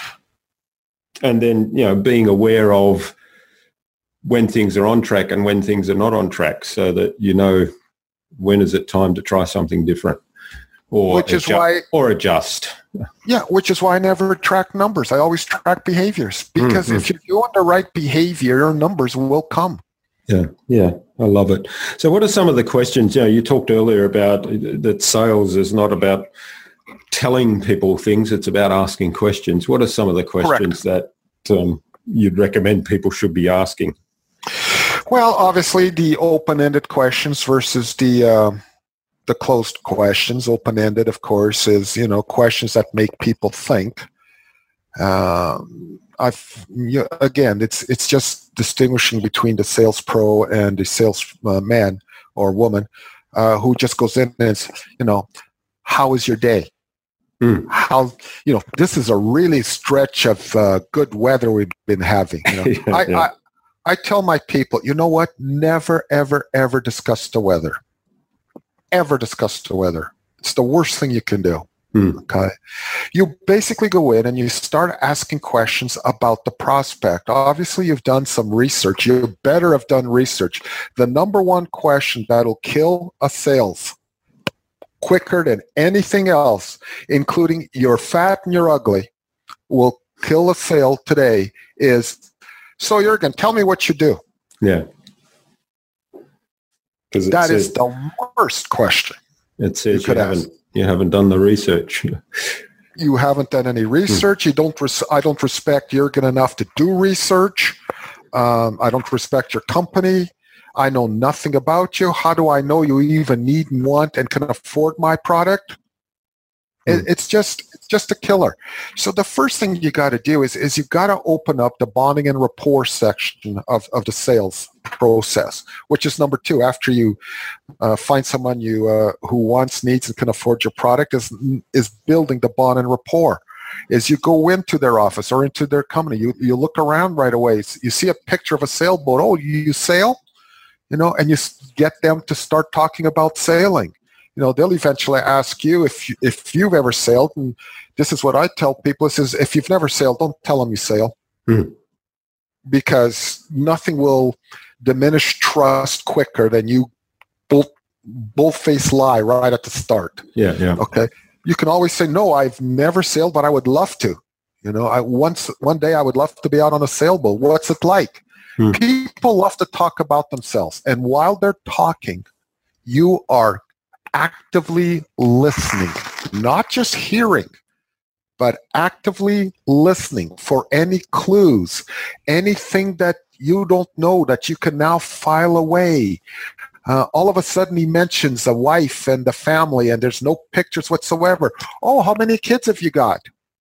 And then, you know, being aware of when things are on track and when things are not on track, so that you know when is it time to try something different, or which is adjust, why or adjust. Yeah, which is why I never track numbers. I always track behaviors, because mm-hmm. if you're doing the right behavior, your numbers will come. Yeah, yeah, I love it. So what are some of the questions? You know, you talked earlier about that sales is not about telling people things, it's about asking questions. What are some of the questions Correct. that um, you'd recommend people should be asking? Well, obviously the open-ended questions versus the uh, the closed questions. Open-ended, of course, is, you know, questions that make people think. Um, I've you, again, it's it's just distinguishing between the sales pro and the sales uh, man or woman uh, who just goes in and says, you know, how is your day? Mm. How, you know, this is a really stretch of uh, good weather we've been having. You know? yeah, I, yeah. I I tell my people, you know what? Never, ever, ever discuss the weather. Ever discuss the weather. It's the worst thing you can do. Mm. Okay. You basically go in and you start asking questions about the prospect. Obviously, you've done some research. You better have done research. The number one question that'll kill a sales quicker than anything else, including you're fat and you're ugly, will kill a sale today is, so Jürgen, tell me what you do. Yeah. That is the worst question. It says you, could you haven't ask. you haven't done the research. You haven't done any research. You don't. Res- I don't respect Jürgen enough to do research. Um, I don't respect your company. I know nothing about you. How do I know you even need and want and can afford my product? It, it's just it's just a killer. So the first thing you got to do is is you got to open up the bonding and rapport section of, of the sales process, which is number two. After you uh, find someone you uh, who wants, needs, and can afford your product, is is building the bond and rapport. Is you go into their office or into their company, you you look around right away. You see a picture of a sailboat. Oh, you, you sail, you know, and you get them to start talking about sailing. You know, they'll eventually ask you if you, if you've ever sailed, and this is what I tell people: is if you've never sailed, don't tell them you sail, mm. because nothing will diminish trust quicker than you bull bull-faced lie right at the start. Yeah, yeah. Okay, you can always say, "No, I've never sailed, but I would love to." You know, I once one day I would love to be out on a sailboat. What's it like? Mm. People love to talk about themselves, and while they're talking, you are actively listening, not just hearing, but actively listening for any clues, anything that you don't know that you can now file away. Uh, all of a sudden he mentions a wife and the family and there's no pictures whatsoever. Oh, how many kids have you got?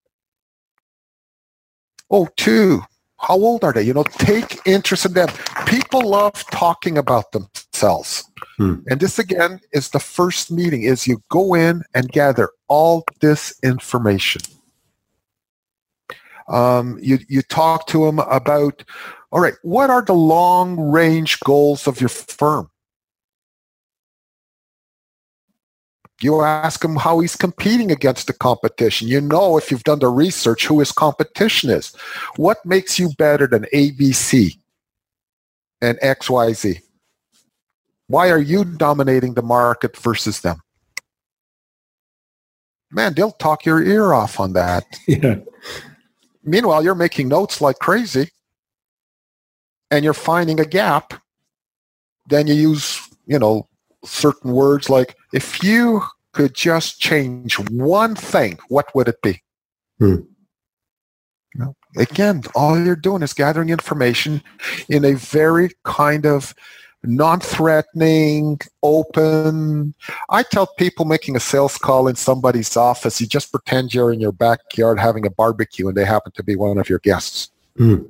Oh, two. How old are they? You know, take interest in them. People love talking about themselves. Hmm. And this, again, is the first meeting, is you go in and gather all this information. Um, you, you talk to them about, all right, what are the long-range goals of your firm? You ask him how he's competing against the competition. You know, if you've done the research, who his competition is. What makes you better than A B C and X Y Z? Why are you dominating the market versus them? Man, they'll talk your ear off on that. Yeah. Meanwhile, you're making notes like crazy and you're finding a gap. Then you use, you know, certain words like, if you could just change one thing, what would it be? Hmm. You know, again, all you're doing is gathering information in a very kind of non-threatening, open. I tell people making a sales call in somebody's office, you just pretend you're in your backyard having a barbecue and they happen to be one of your guests. Hmm.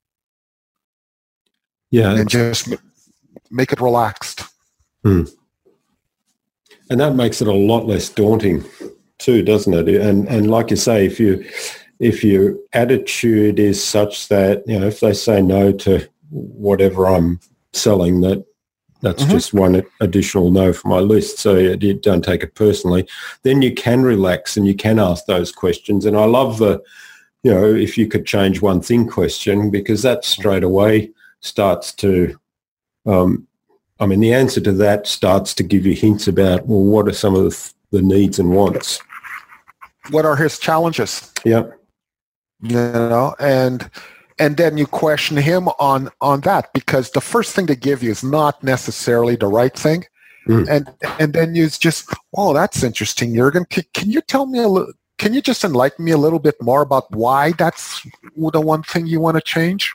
Yeah. And just make it relaxed. Hmm. And that makes it a lot less daunting too, doesn't it? And and like you say, if you if your attitude is such that, you know, if they say no to whatever I'm selling, that that's mm-hmm. just one additional no for my list, so you don't take it personally, then you can relax and you can ask those questions. And I love the, you know, if you could change one thing question, because that straight away starts to um I mean, the answer to that starts to give you hints about, well, what are some of the, the needs and wants? What are his challenges? Yeah. You know, and and then you question him on, on that, because the first thing to give you is not necessarily the right thing. Mm. And and then you just, oh, that's interesting, Jürgen. Can, can you tell me a little, can you just enlighten me a little bit more about why that's the one thing you want to change?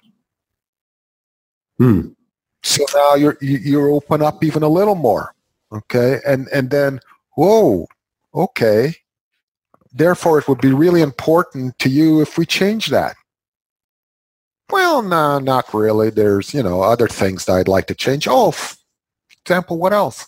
Hmm. So now you're you open up even a little more, okay? And and then, whoa, okay. Therefore, it would be really important to you if we change that. Well, no, not really. There's, you know, other things that I'd like to change. Oh, for example, what else?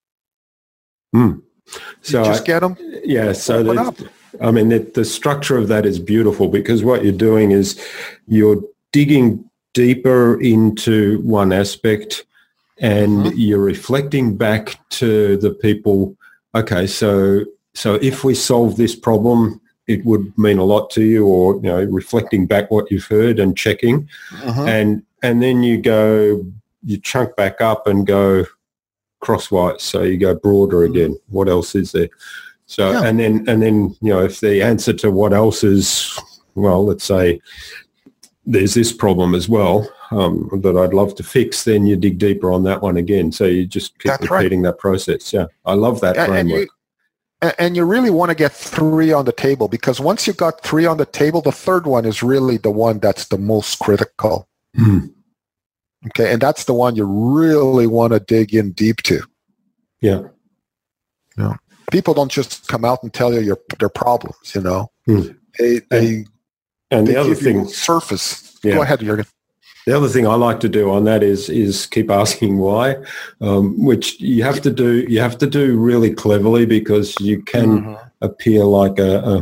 Hmm. So you just I, get them. Yeah. So the, I mean, the, the structure of that is beautiful, because what you're doing is you're digging deeper into one aspect, and mm-hmm. you're reflecting back to the people. Okay, so so if we solve this problem, it would mean a lot to you, or, you know, reflecting back what you've heard and checking, mm-hmm. and and then you go, you chunk back up and go crosswise. So you go broader again. Mm-hmm. What else is there? So yeah. and then and then you know, if the answer to what else is, well, let's say there's this problem as well um, that I'd love to fix, then you dig deeper on that one again. So you just keep That's repeating right. that process. Yeah, I love that and, framework. And you, and you really want to get three on the table, because once you got three on the table, the third one is really the one that's the most critical. Mm. Okay, and that's the one you really want to dig in deep to. Yeah. You know, people don't just come out and tell you your their problems, you know. Mm. They, they and, And they the other thing, surface. Yeah. Go ahead, Jürgen. The other thing I like to do on that is is keep asking why, um, which you have to do. You have to do really cleverly, because you can mm-hmm. appear like a,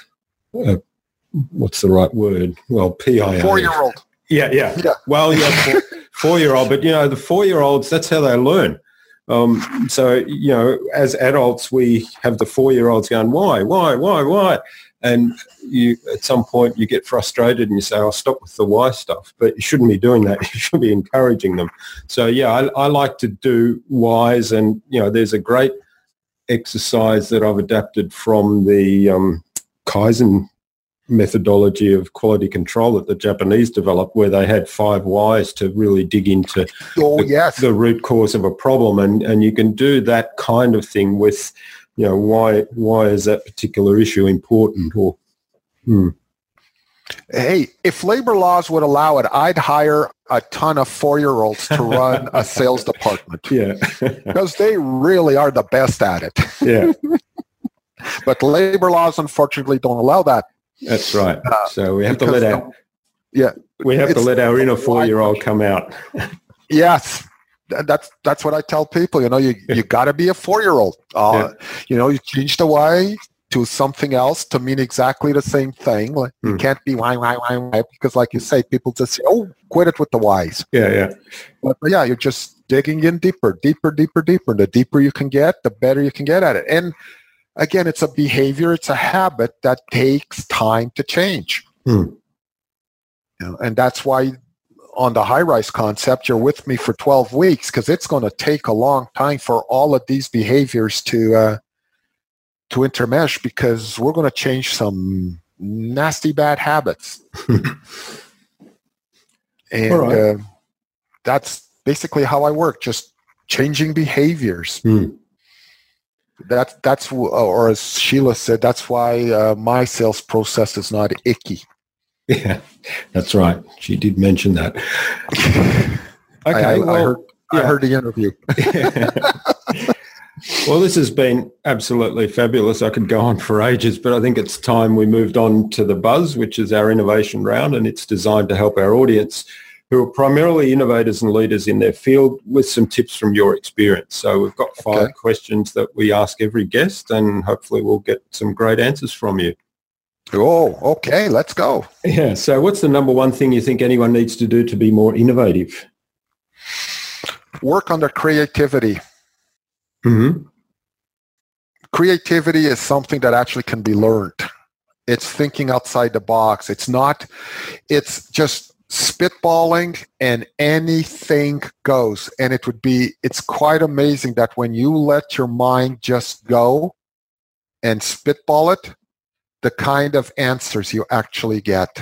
a, a what's the right word? Well, P I A. Four-year-old. Yeah, yeah. yeah. Well, yeah, four, four-year-old. But you know, the four-year-olds, that's how they learn. Um, so you know, as adults, we have the four-year-olds going, why, why, why, why. And you, at some point, you get frustrated and you say, I'll stop with the why stuff. But you shouldn't be doing that. You should be encouraging them. So, yeah, I, I like to do whys. And, you know, there's a great exercise that I've adapted from the um, Kaizen methodology of quality control that the Japanese developed, where they had five whys to really dig into oh, the, yes. the root cause of a problem. And, and you can do that kind of thing with, you know, why why is that particular issue important? Or hmm. Hey, if labor laws would allow it, I'd hire a ton of four-year-olds to run a sales department. Yeah. Because they really are the best at it. Yeah. But labor laws, unfortunately, don't allow that. That's right. Uh, so we have to let our yeah we have to let our inner four-year-old come out. Yes. That's that's what I tell people. You know, you, you got to be a four-year-old. Uh, yeah. You know, you change the why to something else to mean exactly the same thing. Like, mm. You can't be why, why, why, why, because like you say, people just say, oh, quit it with the whys. Yeah, yeah. But, but yeah, you're just digging in deeper, deeper, deeper, deeper. The deeper you can get, the better you can get at it. And again, it's a behavior, it's a habit that takes time to change. Hmm. You know, and that's why on the high-rise concept, you're with me for twelve weeks, because it's going to take a long time for all of these behaviors to uh, to intermesh, because we're going to change some nasty bad habits. And All right. uh, that's basically how I work, just changing behaviors. Hmm. That, that's, or as Sheila said, that's why uh, my sales process is not icky. Yeah, that's right. She did mention that. Okay, I, I, well, I, heard, yeah. I heard the interview. Well, this has been absolutely fabulous. I could go on for ages, but I think it's time we moved on to the Buzz, which is our innovation round, and it's designed to help our audience, who are primarily innovators and leaders in their field, with some tips from your experience. So we've got five Okay. questions that we ask every guest, and hopefully we'll get some great answers from you. Oh, okay, let's go. Yeah. So what's the number one thing you think anyone needs to do to be more innovative? Work on their creativity. Mm-hmm. Creativity is something that actually can be learned. It's thinking outside the box. It's not, it's just spitballing and anything goes. And it would be, it's quite amazing that when you let your mind just go and spitball it, the kind of answers you actually get.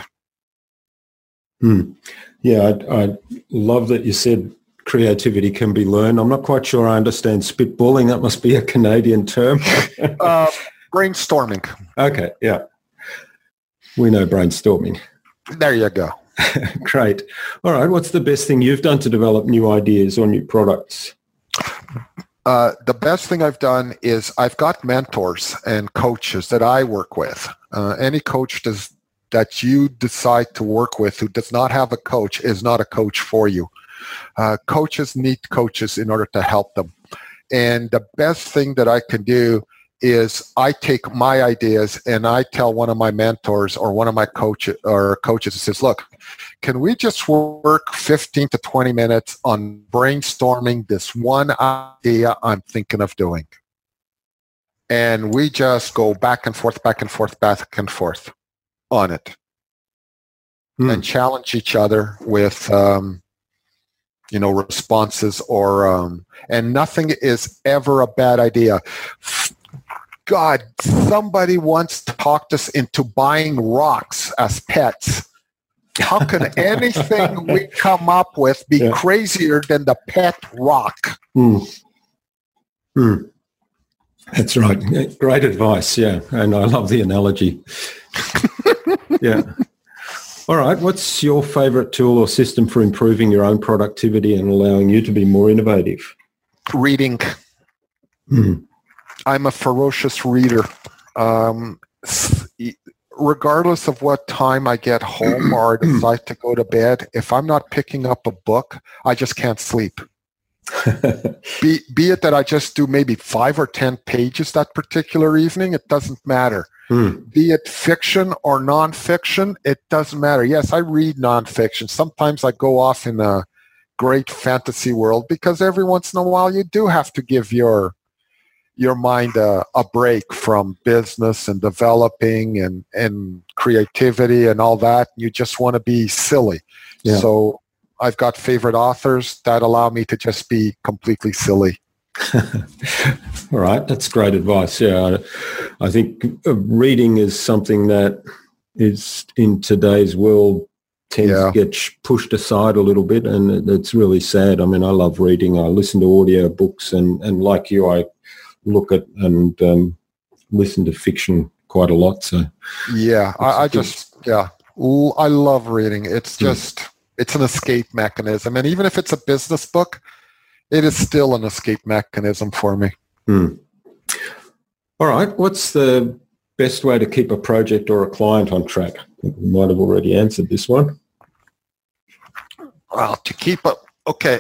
Hmm. Yeah, I, I love that you said creativity can be learned. I'm not quite sure I understand spitballing. That must be a Canadian term. uh, brainstorming. Okay, yeah. We know brainstorming. There you go. Great. All right, what's the best thing you've done to develop new ideas or new products? Uh, the best thing I've done is I've got mentors and coaches that I work with. Uh, any coach does, that you decide to work with who does not have a coach is not a coach for you. Uh, coaches need coaches in order to help them. And the best thing that I can do is I take my ideas and I tell one of my mentors or one of my coach or coaches who says, look, can we just work fifteen to twenty minutes on brainstorming this one idea I'm thinking of doing? And we just go back and forth, back and forth, back and forth on it. Hmm. And challenge each other with, um, you know, responses or, um, and nothing is ever a bad idea. God, somebody once talked us into buying rocks as pets. How can anything we come up with be yeah. crazier than the pet rock? Mm. Mm. That's right. Great advice, yeah. And I love the analogy. Yeah. All right. What's your favorite tool or system for improving your own productivity and allowing you to be more innovative? Reading. Mm. I'm a ferocious reader. Um, regardless of what time I get home or I decide to go to bed, if I'm not picking up a book, I just can't sleep. be, be it that I just do maybe five or ten pages that particular evening, it doesn't matter. Mm. Be it fiction or nonfiction, it doesn't matter. Yes, I read nonfiction. Sometimes I go off in a great fantasy world because every once in a while you do have to give your your mind a, a break from business and developing and, and creativity and all that. You just want to be silly. Yeah. So I've got favorite authors that allow me to just be completely silly. All right. That's great advice. Yeah. I, I think reading is something that is in today's world tends yeah. to get pushed aside a little bit, and it's really sad. I mean, I love reading. I listen to audio books and, and like you, I look at and um, listen to fiction quite a lot. So yeah, I, I just, yeah, I love reading. It's just, mm. it's an escape mechanism. And even if it's a business book, it is still an escape mechanism for me. Mm. All right. What's the best way to keep a project or a client on track? I think we might have already answered this one. Well, to keep up, okay.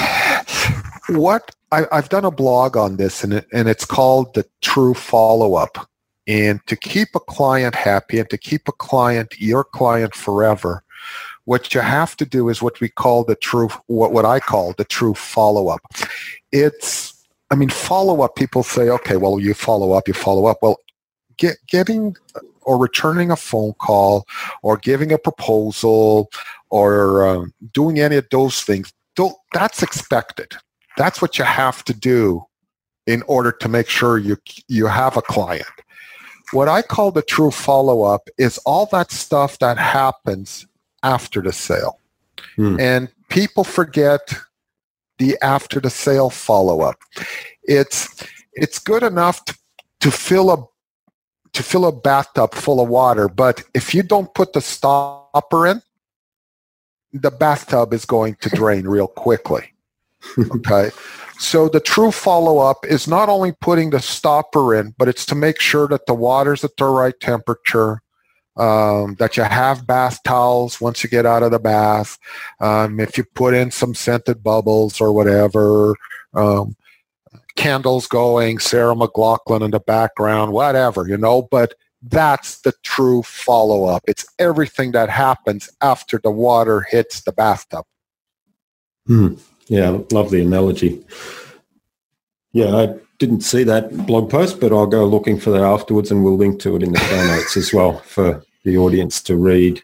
What I, I've done a blog on this, and it, and it's called The True Follow-Up. And to keep a client happy and to keep a client, your client forever, what you have to do is what we call the true, what, what I call the true follow-up. It's, I mean, follow-up, people say, okay, well, you follow up, you follow up. Well, get, getting or returning a phone call or giving a proposal or uh, doing any of those things, don't, that's expected. That's what you have to do in order to make sure you you have a client. What I call the true follow-up is all that stuff that happens after the sale. Hmm. And people forget the after the sale follow-up. It's it's good enough to, to fill a to fill a bathtub full of water, but if you don't put the stopper in, the bathtub is going to drain real quickly. Okay? So the true follow-up is not only putting the stopper in, but it's to make sure that the water's at the right temperature, um, that you have bath towels once you get out of the bath, um, if you put in some scented bubbles or whatever, um, candles going, Sarah McLachlan in the background, whatever, you know, but that's the true follow-up. It's everything that happens after the water hits the bathtub. Hmm. Yeah, lovely analogy. Yeah, I didn't see that blog post, but I'll go looking for that afterwards and we'll link to it in the show notes as well for the audience to read.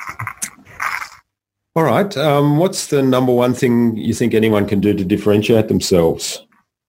All right. Um, what's the number one thing you think anyone can do to differentiate themselves?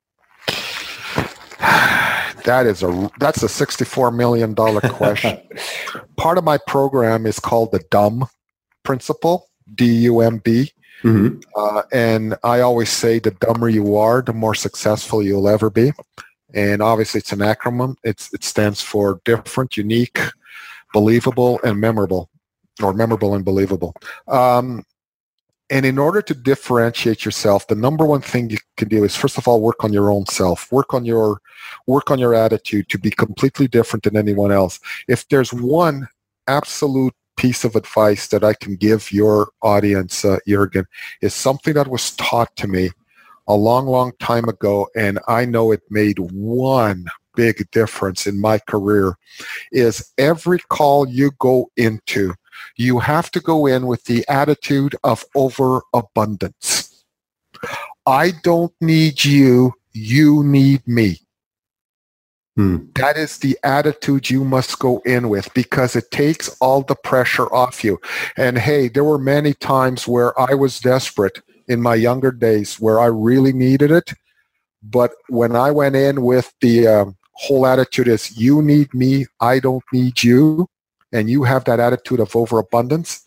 That is a that's a sixty-four million dollars question. Part of my program is called the DUMB principle, D U M B. Mm-hmm. Uh, and I always say the dumber you are, the more successful you'll ever be. And obviously it's an acronym. It's, it stands for different, unique, believable, and memorable, or memorable and believable. Um, and in order to differentiate yourself, the number one thing you can do is, first of all, work on your own self. Work on your, work on your attitude to be completely different than anyone else. If there's one absolute piece of advice that I can give your audience, uh, Jürgen, is something that was taught to me a long, long time ago, and I know it made one big difference in my career, is every call you go into, you have to go in with the attitude of overabundance. I don't need you, you need me. Hmm. That is the attitude you must go in with, because it takes all the pressure off you. And hey, there were many times where I was desperate in my younger days where I really needed it. But when I went in with the um, whole attitude is you need me, I don't need you, and you have that attitude of overabundance,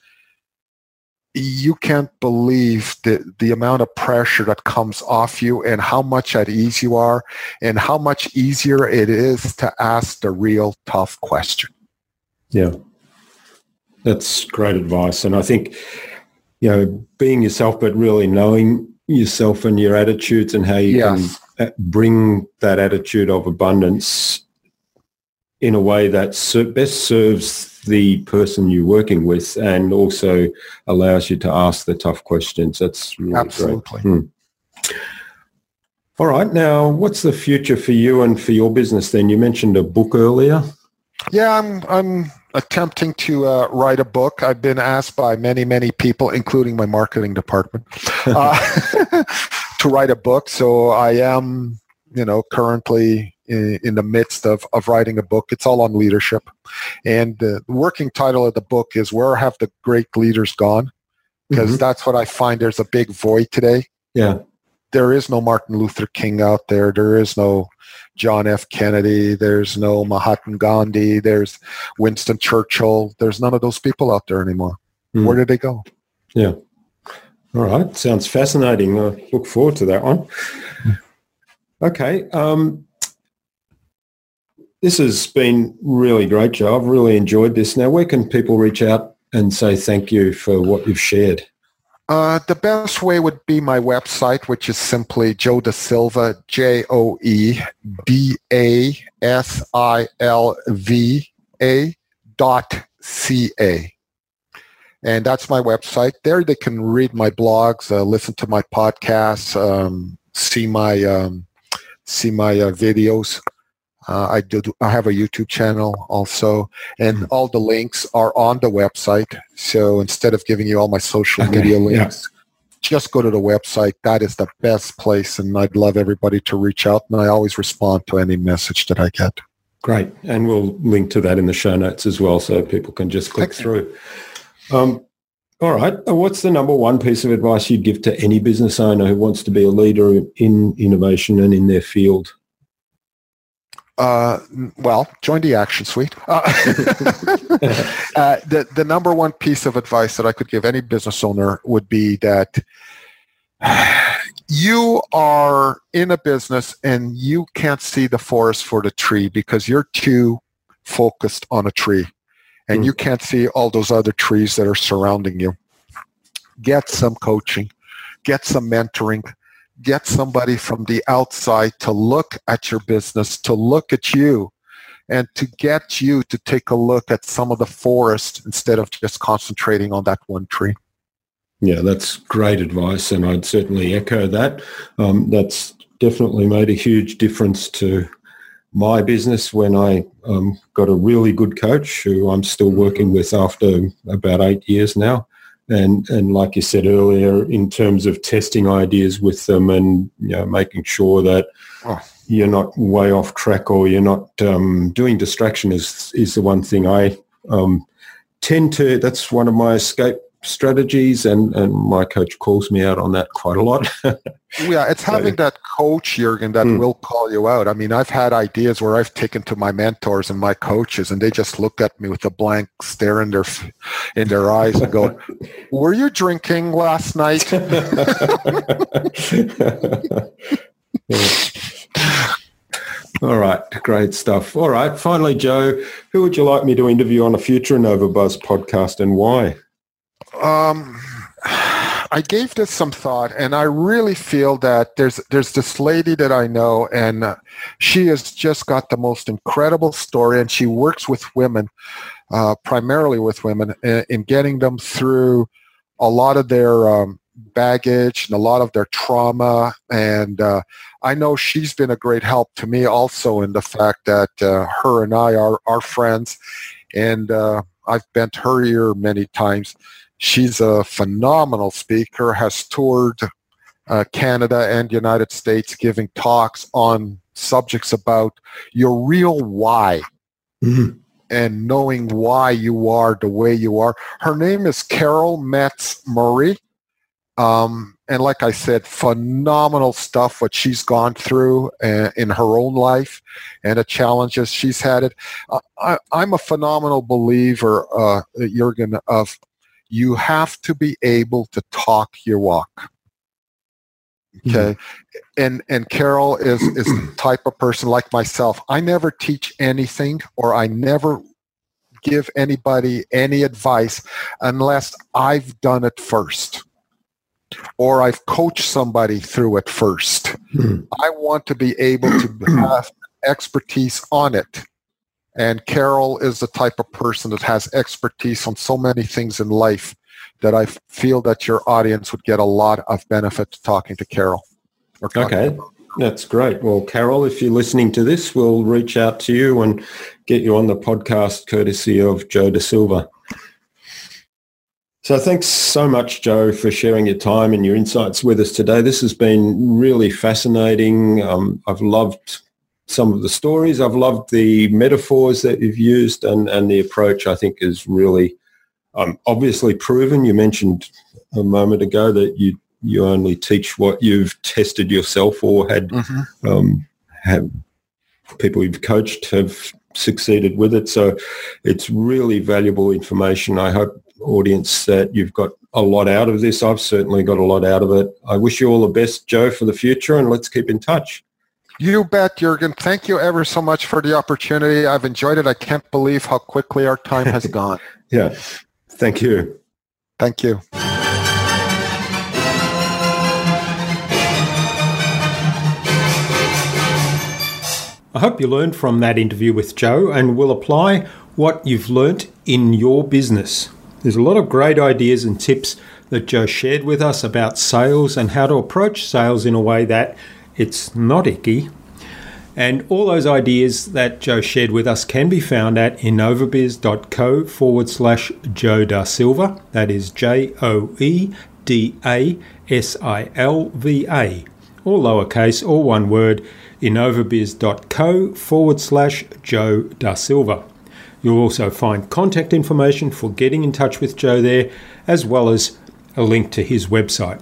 you can't believe the, the amount of pressure that comes off you and how much at ease you are and how much easier it is to ask the real tough question. Yeah, that's great advice. And I think, you know, being yourself, but really knowing yourself and your attitudes and how you yes. can bring that attitude of abundance in a way that ser- best serves the person you're working with and also allows you to ask the tough questions. That's really Absolutely. great. Hmm. All right. Now, what's the future for you and for your business then? You mentioned a book earlier. Yeah, I'm I'm attempting to uh, write a book. I've been asked by many, many people, including my marketing department, uh, to write a book. So I am, you know, currently in, in the midst of, of writing a book. It's all on leadership. And the working title of the book is Where Have the Great Leaders Gone? Because mm-hmm. that's what I find there's a big void today. Yeah. There is no Martin Luther King out there. There is no John F. Kennedy. There's no Mahatma Gandhi. There's Winston Churchill. There's none of those people out there anymore. Mm. Where did they go? Yeah. All right. Sounds fascinating. I look forward to that one. Okay. Um, this has been really great, Joe. I've really enjoyed this. Now, where can people reach out and say thank you for what you've shared? Uh, the best way would be my website, which is simply Joe Da Silva, J O E D A S I L V A dot C A. And that's my website. There they can read my blogs, uh, listen to my podcasts, um, see my um, see my uh, videos. Uh, I do. I have a YouTube channel also, and mm-hmm. all the links are on the website. So instead of giving you all my social okay. media links, yeah. just go to the website. That is the best place, and I'd love everybody to reach out, and I always respond to any message that I get. Great, and we'll link to that in the show notes as well, so people can just click Thanks. through. Um, all right, what's the number one piece of advice you'd give to any business owner who wants to be a leader in innovation and in their field? Uh, well, join the Action Suite. Uh, uh, the, the number one piece of advice that I could give any business owner would be that you are in a business and you can't see the forest for the tree because you're too focused on a tree and mm. you can't see all those other trees that are surrounding you. Get some coaching, get some mentoring, get somebody from the outside to look at your business, to look at you, and to get you to take a look at some of the forest instead of just concentrating on that one tree. Yeah, that's great advice, and I'd certainly echo that. Um, that's definitely made a huge difference to my business when I um, got a really good coach who I'm still working with after about eight years now. And and like you said earlier, in terms of testing ideas with them and you know making sure that oh. you're not way off track or you're not um, doing distraction is is the one thing I um, tend to. That's one of my escape strategies, and, and my coach calls me out on that quite a lot. Yeah, it's having so, that coach, Jürgen, that mm. will call you out. I mean, I've had ideas where I've taken to my mentors and my coaches, and they just look at me with a blank stare in their in their eyes and go, "Were you drinking last night?" All right, great stuff. All right, finally, Joe, who would you like me to interview on a future InnovaBuzz podcast and why? Um, I gave this some thought, and I really feel that there's there's this lady that I know, and uh, she has just got the most incredible story, and she works with women, uh, primarily with women, in, in getting them through a lot of their um, baggage and a lot of their trauma. And uh, I know she's been a great help to me also in the fact that uh, her and I are, are friends, and uh, I've bent her ear many times. She's a phenomenal speaker, has toured uh, Canada and United States giving talks on subjects about your real why mm-hmm. and knowing why you are the way you are. Her name is Carol Metz Murray. Um, and like I said, phenomenal stuff, what she's gone through uh, in her own life and the challenges she's had. It. Uh, I, I'm a phenomenal believer, uh, Jürgen, of you have to be able to talk your walk. Okay. Mm-hmm. And and Carol is, is the type of person like myself. I never teach anything or I never give anybody any advice unless I've done it first or I've coached somebody through it first. Mm-hmm. I want to be able to have expertise on it. And Carol is the type of person that has expertise on so many things in life that I feel that your audience would get a lot of benefit talking to Carol. Okay, to that's great. Well, Carol, if you're listening to this, we'll reach out to you and get you on the podcast courtesy of Joe Da Silva. So thanks so much, Joe, for sharing your time and your insights with us today. This has been really fascinating. Um, I've loved some of the stories. I've loved the metaphors that you've used, and, and the approach I think is really um, obviously proven. You mentioned a moment ago that you you only teach what you've tested yourself or had, mm-hmm. um, have people you've coached have succeeded with it. So it's really valuable information. I hope, audience, that you've got a lot out of this. I've certainly got a lot out of it. I wish you all the best, Joe, for the future, and let's keep in touch. You bet, Jürgen. Thank you ever so much for the opportunity. I've enjoyed it. I can't believe how quickly our time has gone. Yeah. Thank you. Thank you. I hope you learned from that interview with Joe and will apply what you've learnt in your business. There's a lot of great ideas and tips that Joe shared with us about sales and how to approach sales in a way that it's not icky. And all those ideas that Joe shared with us can be found at innovabiz.co forward slash Joe Da Silva. That is J O E D A S I L V A. All lowercase, all one word, innovabiz.co forward slash Joe Da Silva. You'll also find contact information for getting in touch with Joe there, as well as a link to his website.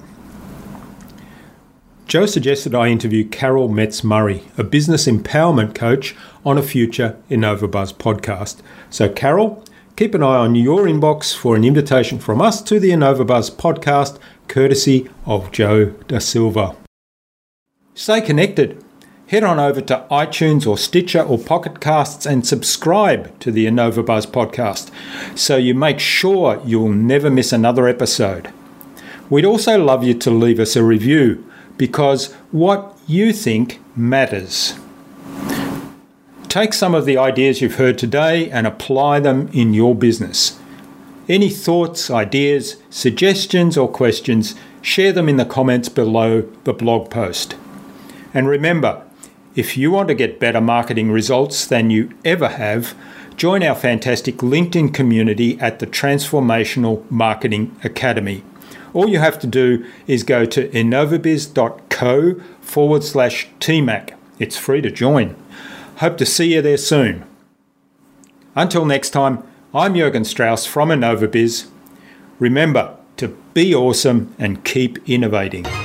Joe suggested I interview Carol Metz-Murray, a business empowerment coach, on a future InnovaBuzz podcast. So Carol, keep an eye on your inbox for an invitation from us to the InnovaBuzz podcast, courtesy of Joe Da Silva. Stay connected. Head on over to iTunes or Stitcher or Pocket Casts and subscribe to the InnovaBuzz podcast so you make sure you'll never miss another episode. We'd also love you to leave us a review, because what you think matters. Take some of the ideas you've heard today and apply them in your business. Any thoughts, ideas, suggestions or questions, share them in the comments below the blog post. And remember, if you want to get better marketing results than you ever have, join our fantastic LinkedIn community at the Transformational Marketing Academy. All you have to do is go to innovabiz.co forward slash TMAC. It's free to join. Hope to see you there soon. Until next time, I'm Jürgen Strauss from InnovaBiz. Remember to be awesome and keep innovating.